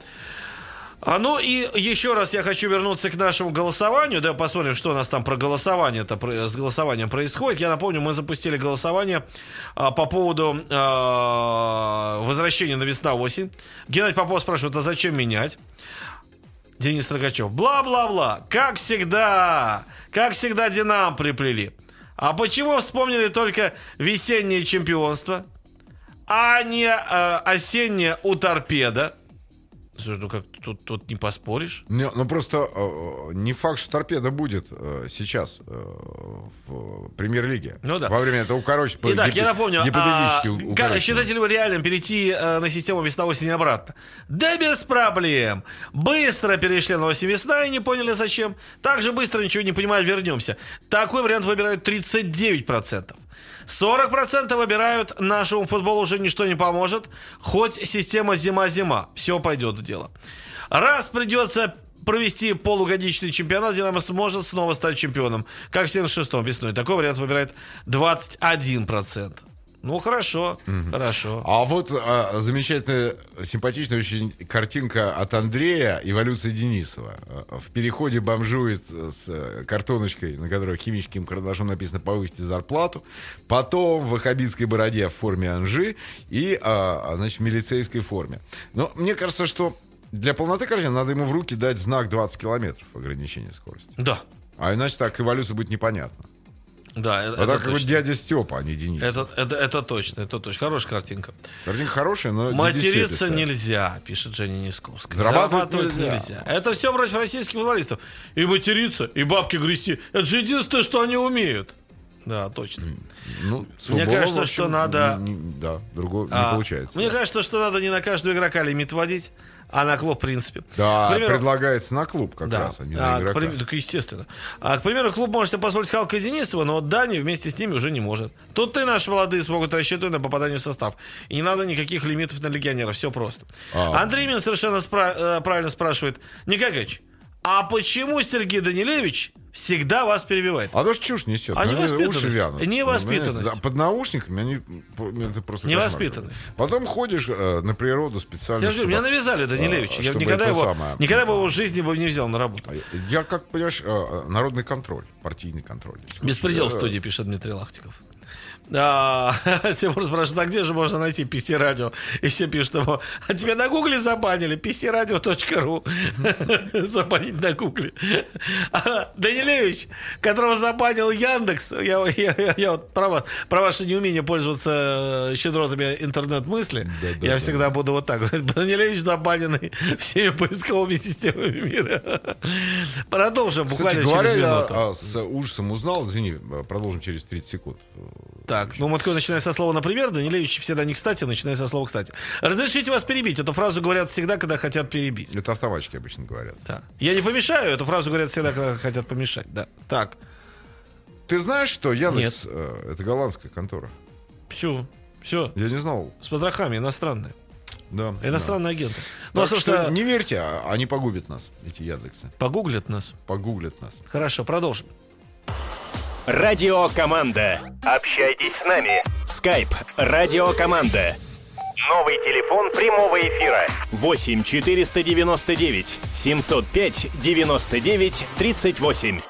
Ну и еще раз я хочу вернуться к нашему голосованию. Да, посмотрим, что у нас там про голосование-то, с голосованием происходит. Я напомню, мы запустили голосование по поводу возвращения на весна-осень. Геннадий Попов спрашивает, а зачем менять? Денис Рогачев: бла-бла-бла. Как всегда Динамо приплели. А почему вспомнили только весеннее чемпионство, а не осеннее у Торпедо? Слушай, ну как тут не поспоришь? Не, ну просто не факт, что Торпедо будет сейчас в премьер-лиге. Ну да. Во время этого, Итак, я напомню, гипотетически считаете ли вы реальным перейти на систему весна-осень и обратно? Да без проблем. Быстро перешли на осень-весна и не поняли зачем. Так же быстро, ничего не понимая, вернемся. Такой вариант выбирают 39%. 40% выбирают, нашему футболу уже ничто не поможет, хоть система зима-зима, все пойдет в дело. Раз придется провести полугодичный чемпионат, Динамо сможет снова стать чемпионом, как в 76-м весной. Такой вариант выбирает 21%. Ну, хорошо, хорошо. А вот замечательная, симпатичная очень картинка от Андрея, эволюция Денисова. В переходе бомжует с картоночкой, на которой химическим карандашом написано «повысьте зарплату». Потом в ваххабитской бороде в форме Анжи и, значит, в милицейской форме. Но мне кажется, что для полноты картины надо ему в руки дать знак 20 километров ограничения скорости. Да. А иначе так эволюция будет непонятна. Да, это так точно. Вот дядя Степа, а не Денис. Это точно. Хорошая картинка. Картинка хорошая, но... Материться нельзя, пишет Женя Нисковская. Зарабатывать нельзя. Это все против российских футболистов. И материться, и бабки грести. Это же единственное, что они умеют. Да, точно. Ну, мне кажется, что надо... Да, другого не получается. Мне кажется, что надо не на каждого игрока лимит вводить, а на клуб, в принципе. Да, предлагается на клуб как раз, а не на игрока. Так, естественно. К примеру, клуб может себе позволить Халка и Денисова, но вот Дани вместе с ними уже не может. Тут и наши молодые смогут рассчитывать на попадание в состав. И не надо никаких лимитов на легионеров. Все просто. Андрей Мин совершенно правильно спрашивает: Никакач, а почему Сергей Данилевич всегда вас перебивает? А то ж чушь несет. Невоспитанность. Невоспитанность. Под наушниками это просто невоспитанность. Потом ходишь на природу специально. Я же говорю, меня навязали Данилевича. Я никогда бы его в жизни бы не взял на работу. Я, как понимаешь, народный контроль, партийный контроль. Беспредел в студии, пишет Дмитрий Лахтиков. Тимур спрашивает, а где же можно найти PC-радио? И все пишут ему: а тебя на гугле забанили, pcradio.ru. Забанить на гугле. Данилевич, которого забанил Яндекс, я вот про ваше неумение пользоваться щедротами интернет-мысли, я всегда буду вот так говорить: Данилевич забаненный всеми поисковыми системами мира. Продолжим буквально через минуту. Я с ужасом узнал, извини, продолжим через 30 секунд. Так, ну Матко начинает со слова «например», Данилевич всегда не кстати, начинает со слова «кстати». Разрешите вас перебить. Эту фразу говорят всегда, когда хотят перебить. Это автоматчики обычно говорят. Да. Я не помешаю, эту фразу говорят всегда, когда хотят помешать. Да. Так. Ты знаешь, что Яндекс это голландская контора? Все. Я не знал. С подрохами, иностранные. Да. Иностранные агенты. Ну, что не верьте, они погубят нас, эти Яндексы. Погуглят нас. Погуглят нас. Хорошо, продолжим. Радиокоманда. Общайтесь с нами. Skype Радиокоманда. Новый телефон прямого эфира. 8 499 705 99 38.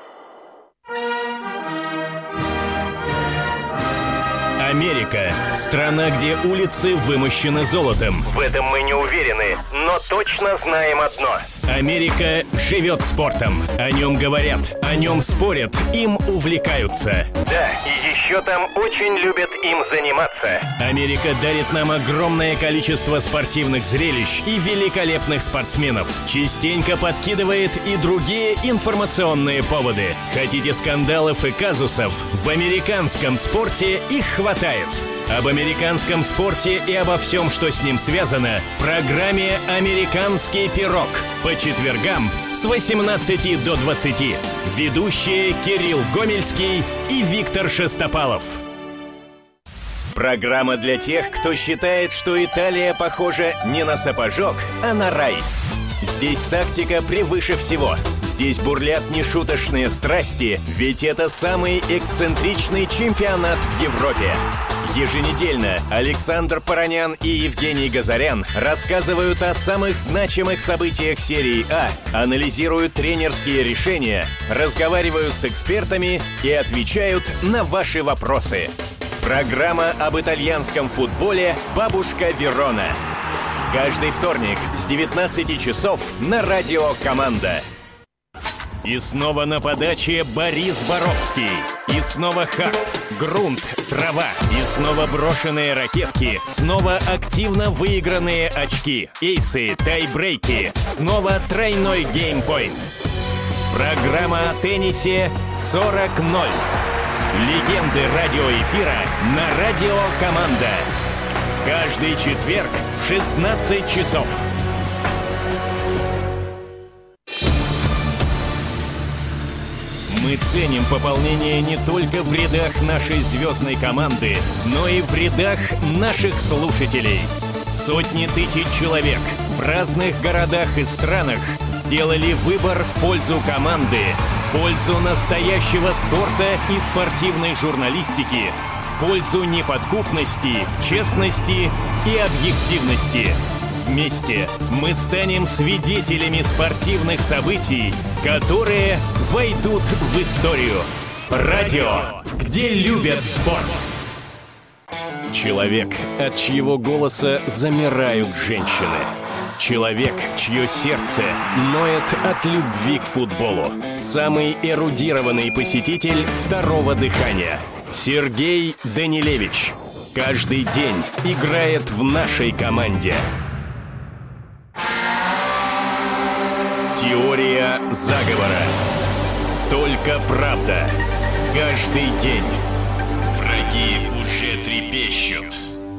Америка – страна, где улицы вымощены золотом. В этом мы не уверены, но точно знаем одно. Америка живет спортом. О нем говорят, о нем спорят, им увлекаются. Да, и еще там очень любят им заниматься. Америка дарит нам огромное количество спортивных зрелищ и великолепных спортсменов. Частенько подкидывает и другие информационные поводы. Хотите скандалов и казусов? В американском спорте их хватает. Об американском спорте и обо всем, что с ним связано, в программе «Американский пирог» по четвергам с 18 до 20. Ведущие Кирилл Гомельский и Виктор Шестопалов. Программа для тех, кто считает, что Италия похожа не на сапожок, а на рай. Здесь тактика превыше всего. Здесь бурлят нешуточные страсти, ведь это самый эксцентричный чемпионат в Европе. Еженедельно Александр Паранян и Евгений Газарян рассказывают о самых значимых событиях серии А, анализируют тренерские решения, разговаривают с экспертами и отвечают на ваши вопросы. Программа об итальянском футболе «Бабушка Верона». Каждый вторник с 19 часов на Радио Команда. И снова на подаче Борис Боровский. И снова хард, грунт, трава. И снова брошенные ракетки. Снова активно выигранные очки. Эйсы, тайбрейки. Снова тройной геймпоинт. Программа о теннисе 40-0. Легенды радиоэфира на Радио Команда. Каждый четверг в 16 часов. Мы ценим пополнение не только в рядах нашей звездной команды, но и в рядах наших слушателей. Сотни тысяч человек в разных городах и странах сделали выбор в пользу команды, в пользу настоящего спорта и спортивной журналистики, в пользу неподкупности, честности и объективности. Вместе мы станем свидетелями спортивных событий, которые войдут в историю. Радио, где любят спорт. Человек, от чьего голоса замирают женщины. Человек, чье сердце ноет от любви к футболу. Самый эрудированный посетитель второго дыхания. Сергей Данилевич. Каждый день играет в нашей команде. Теория заговора. Только правда. Каждый день. Враги уже трепещут.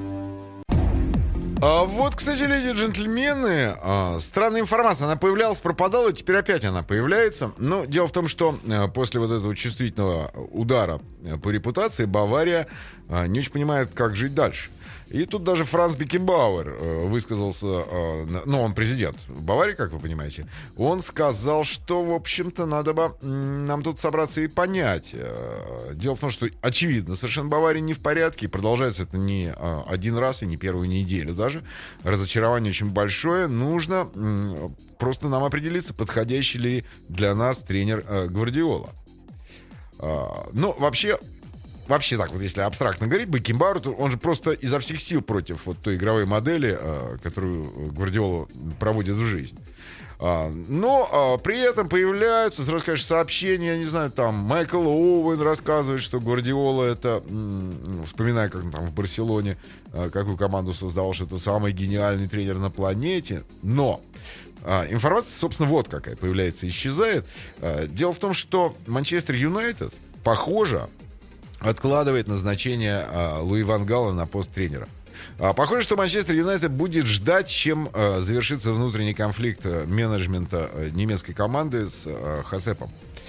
А вот, кстати, леди и джентльмены, странная информация, она появлялась, пропадала, теперь опять она появляется. Но дело в том, что после вот этого чувствительного удара по репутации Бавария не очень понимает, как жить дальше. И тут даже Франц Бекенбауэр высказался, ну, он президент Баварии, как вы понимаете, он сказал, что, в общем-то, надо бы нам тут собраться и понять. Дело в том, что, очевидно, совершенно Бавария не в порядке, и продолжается это не один раз и не первую неделю даже. Разочарование очень большое. Нужно просто нам определиться, подходящий ли для нас тренер Гвардиола. Ну, Вообще так, вот если абстрактно говорить, Бекенбауэр, он же просто изо всех сил против вот той игровой модели, которую Гвардиола проводит в жизнь. Но при этом появляются, сразу, конечно, сообщения, я не знаю, там, Майкл Оуэн рассказывает, что Гвардиола это, вспоминая, как он там в Барселоне, какую команду создавал, что это самый гениальный тренер на планете. Но информация, собственно, вот какая появляется и исчезает. Дело в том, что Манчестер Юнайтед, похоже, откладывает назначение Луи ван Гала на пост тренера. Похоже, что Манчестер Юнайтед будет ждать, чем завершится внутренний конфликт менеджмента немецкой команды с Хосепом.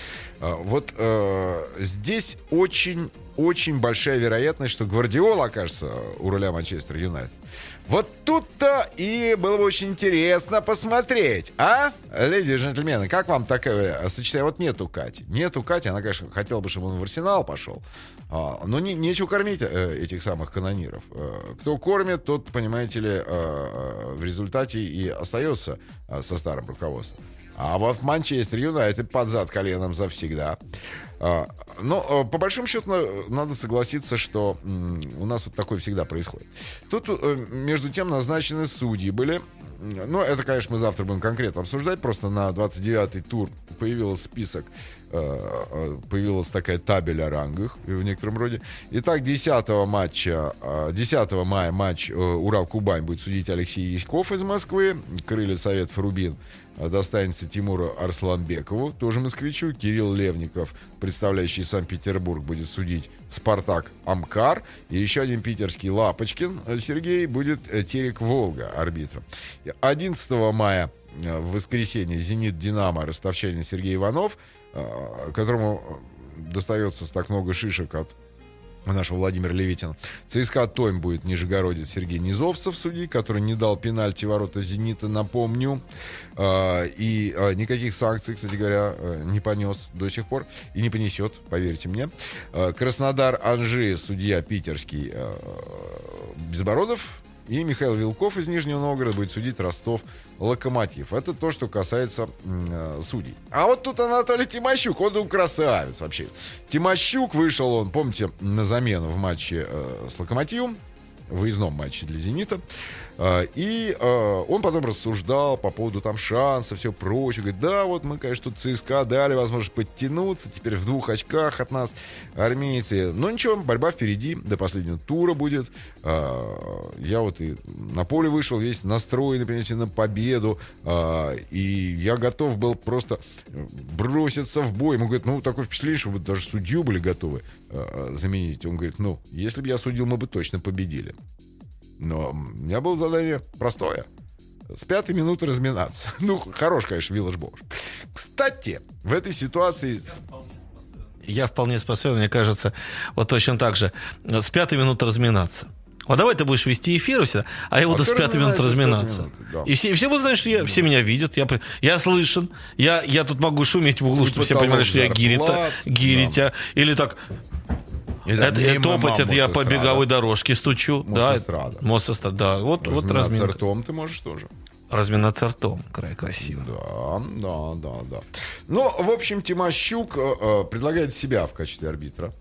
Вот здесь очень большая вероятность, что Гвардиола окажется у руля Манчестер Юнайтед. Вот тут-то и было бы очень интересно посмотреть, а, леди и джентльмены, как вам такое сочетание? Вот нету Кати, она, конечно, хотела бы, чтобы он в Арсенал пошел, но нечего кормить этих самых канониров. Кто кормит, тот, понимаете ли, в результате и остается со старым руководством. А вот Манчестер Юнайтед под зад коленом завсегда. Но, по большому счету, надо согласиться, что у нас вот такое всегда происходит. Тут, между тем, назначены судьи были. Ну, это, конечно, мы завтра будем конкретно обсуждать. Просто на 29-й тур появился список, появилась такая табель о рангах в некотором роде. Итак, 10 мая матч Урал-Кубань будет судить Алексей Яськов из Москвы. Крылья Советов Рубин достанется Тимуру Арсланбекову, тоже москвичу. Кирилл Левников, представляющий Санкт-Петербург, будет судить Спартак Амкар. И еще один питерский Лапочкин Сергей будет Терек Волга арбитром. 11 мая в воскресенье Зенит Динамо ростовчанин Сергей Иванов, которому достается так много шишек от нашего Владимира Левитина. ЦСКА Тойм будет нижегородец Сергей Низовцев, судьи, который не дал пенальти ворота «Зенита», напомню. И никаких санкций, кстати говоря, не понес до сих пор. И не понесет, поверьте мне. Краснодар-Анжи, судья питерский Безбородов. И Михаил Вилков из Нижнего Новгорода будет судить Ростов-Локомотив. Это то, что касается судей. А вот тут Анатолий Тимощук, он красавец вообще. Тимощук вышел, он, помните, на замену в матче с Локомотивом, в выездном матче для «Зенита». И он потом рассуждал по поводу там шансов, все прочее. Говорит, да, вот мы, конечно, тут ЦСКА дали возможность подтянуться. Теперь в 2 очках от нас армейцы. Но ничего, борьба впереди. До последнего тура будет. Я вот и на поле вышел, весь настроенный, понимаете, на победу. И я готов был просто броситься в бой. Ему говорят, ну, такое впечатление, что вы даже судью были готовы заменить. Он говорит, ну, если бы я судил, мы бы точно победили. Но у меня было задание простое. С 5-й минуты разминаться. Ну, хорош, конечно, Виллаж Бош. Кстати, в этой ситуации... Я вполне способен, мне кажется, вот точно так же. С 5-й минуты разминаться. Вот давай ты будешь вести эфир всегда, а я буду с 5-й минуты разминаться. Да. И все будут знать, что все меня видят, я слышен. Я тут могу шуметь в углу, чтобы все понимали, что я гиритя. Или так... Топать, это я по беговой дорожке стучу. Мост эстрада. Да, вот разминаться ртом ты можешь тоже. Разминаться ртом. Красиво. Да. Ну, в общем, Тимощук предлагает себя в качестве арбитра.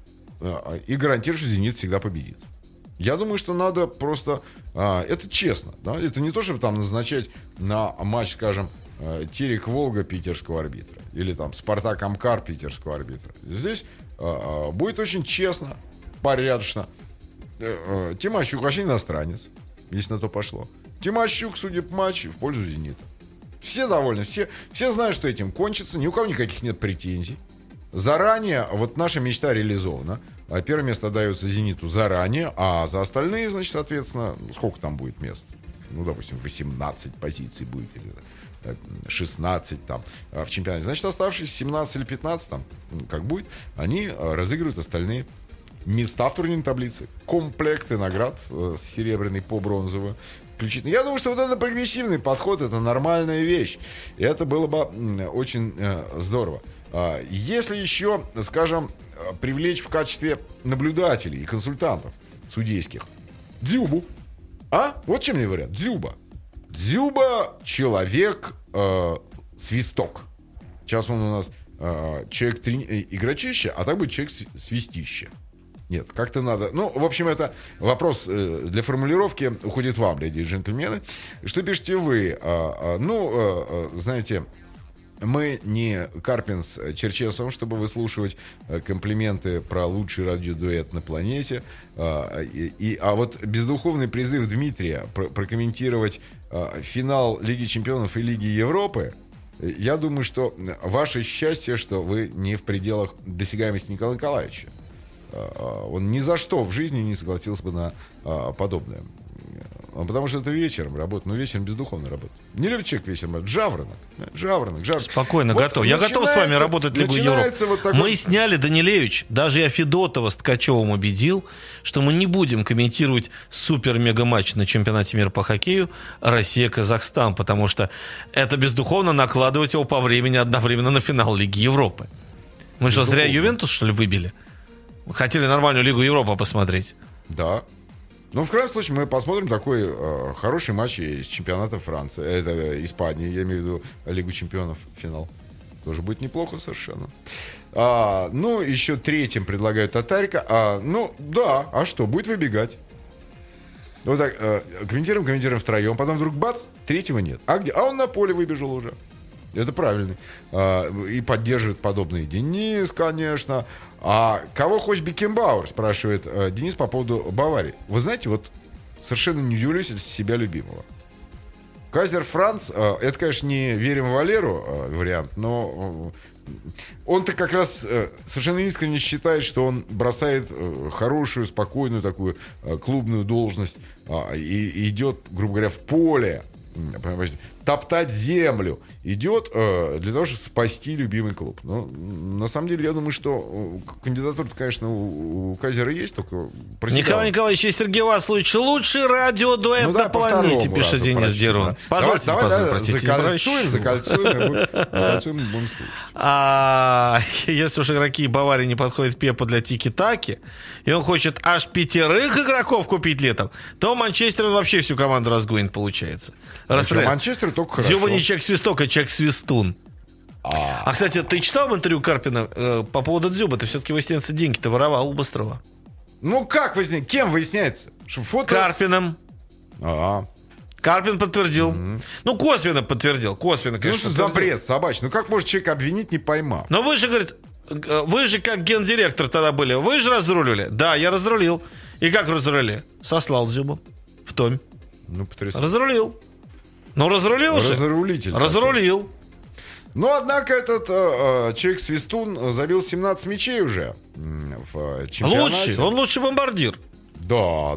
И гарантирует, что «Зенит» всегда победит. Я думаю, что надо просто... это честно. Да? Это не то, чтобы там назначать на матч, скажем, Терек Волга питерского арбитра. Или там Спартак Амкар питерского арбитра. Здесь будет очень честно, порядочно. Тимощук вообще иностранец, если на то пошло. Тимощук судит матч в пользу «Зенита». Все довольны, все знают, что этим кончится. Ни у кого никаких нет претензий. Заранее, вот наша мечта реализована. Первое место дается «Зениту» заранее, а за остальные, значит, соответственно, сколько там будет мест? Ну, допустим, 18 позиций будет, или 16 там в чемпионате. Значит, оставшиеся 17 или 15 там, как будет, они разыгрывают остальные места в турнирной таблице. Комплекты наград с серебряной по бронзовую. Включительно. Я думаю, что вот это прогрессивный подход, это нормальная вещь. И это было бы очень здорово. Если еще, скажем, привлечь в качестве наблюдателей и консультантов судейских Дзюбу. Вот чем мне говорят. Дзюба человек свисток. Сейчас он у нас человек игрочище, а так будет человек свистище. Нет, как-то надо... Ну, в общем, это вопрос для формулировки уходит вам, леди и джентльмены. Что пишете вы? Знаете, мы не Карпин с Черчесовым, чтобы выслушивать комплименты про лучший радиодуэт на планете. А вот бездуховный призыв Дмитрия прокомментировать финал Лиги Чемпионов и Лиги Европы, я думаю, что ваше счастье, что вы не в пределах досягаемости Николая Николаевича. Он ни за что в жизни не согласился бы на подобное. потому что это вечером работа. Но вечером бездуховно работает. Не любит человек вечером. Жаворонок. Спокойно, вот готов. Я готов с вами работать в Лигу Европы. Вот такой... Мы сняли, Данилевич, даже я Федотова с Ткачевым убедил, что мы не будем комментировать супер-мега-матч на чемпионате мира по хоккею Россия-Казахстан, потому что это бездуховно накладывать его по времени одновременно на финал Лиги Европы. Мы что, зря Ювентус, что ли, выбили? Хотели нормальную Лигу Европы посмотреть. Да. Ну, в крайнем случае, мы посмотрим такой хороший матч из чемпионата Франции. Это Испании, я имею в виду Лигу чемпионов, финал. Тоже будет неплохо совершенно. Ну, еще третьим предлагают Татарика. Ну, да, а что, будет выбегать. Вот так, комментируем втроем. Потом вдруг бац, третьего нет. А где? А он на поле выбежал уже. Это правильно. И поддерживает подобный Денис, конечно. А кого хочет Бекенбауэр, спрашивает Денис по поводу Баварии. Вы знаете, вот совершенно не удивлюсь из себя любимого. Кайзер Франц, это, конечно, не верим Валеру вариант, но он-то как раз совершенно искренне считает, что он бросает хорошую, спокойную такую клубную должность и идет, грубо говоря, в поле, топтать землю, идет для того, чтобы спасти любимый клуб. Но на самом деле, я думаю, что кандидатура, конечно, у Кайзера есть, только Николай Николаевич и Сергей Васильевич, лучший радиодуэт на планете, пишет Денис Дерон. Позвольте, закольцуем и будем слушать. Если уж игроки Баварии не подходят Пепу для тики-таки, и он хочет аж 5 игроков купить летом, то Манчестер вообще всю команду разгонит, получается. Манчестер только хорошо. Дзюба не человек-свисток, а человек-свистун. Кстати, ты читал в интервью Карпина по поводу Дзюба? Ты все-таки, выясняется, деньги-то воровал у Быстрова. Ну как выясняется? Кем выясняется? Карпином. Карпин подтвердил. Ну, косвенно подтвердил. Косвенно, конечно. Ну, что за бред собачий? Ну, как может человек обвинить, не поймав? Но вы же, говорит, вы же как гендиректор тогда были. Вы же разрулили. Да, я разрулил. И как разрулили? Сослал Дзюбу в Томь. Ну, потрясающе. Разрулил. Ну, разрулил же. Разрулитель. Разрулил. Но, однако, этот человек-свистун забил 17 мячей уже в чемпионате. Он лучший бомбардир. Да.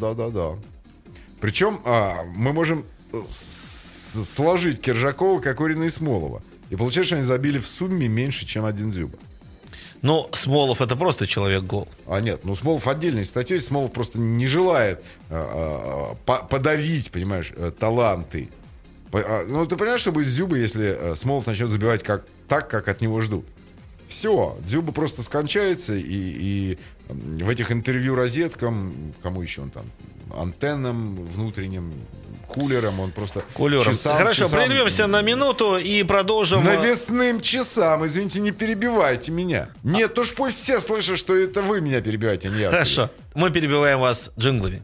Причем мы можем сложить Киржакова, Кокорина и Смолова. И получается, что они забили в сумме меньше, чем один Дзюба. Ну, Смолов — это просто человек-гол. Нет, Смолов отдельной статьей. Смолов просто не желает подавить, понимаешь, таланты. Ну, ты понимаешь, что будет с Дзюбой, если Смолов начнет забивать так, как от него ждут? Все, Дзюба просто скончается, и в этих интервью розеткам, кому еще он там, антеннам внутренним, кулером, он просто... Хорошо, прервемся на минуту и продолжим... Навесным часам, извините, не перебивайте меня. Нет, уж пусть все слышат, что это вы меня перебиваете, а не я. Хорошо, мы перебиваем вас джинглами.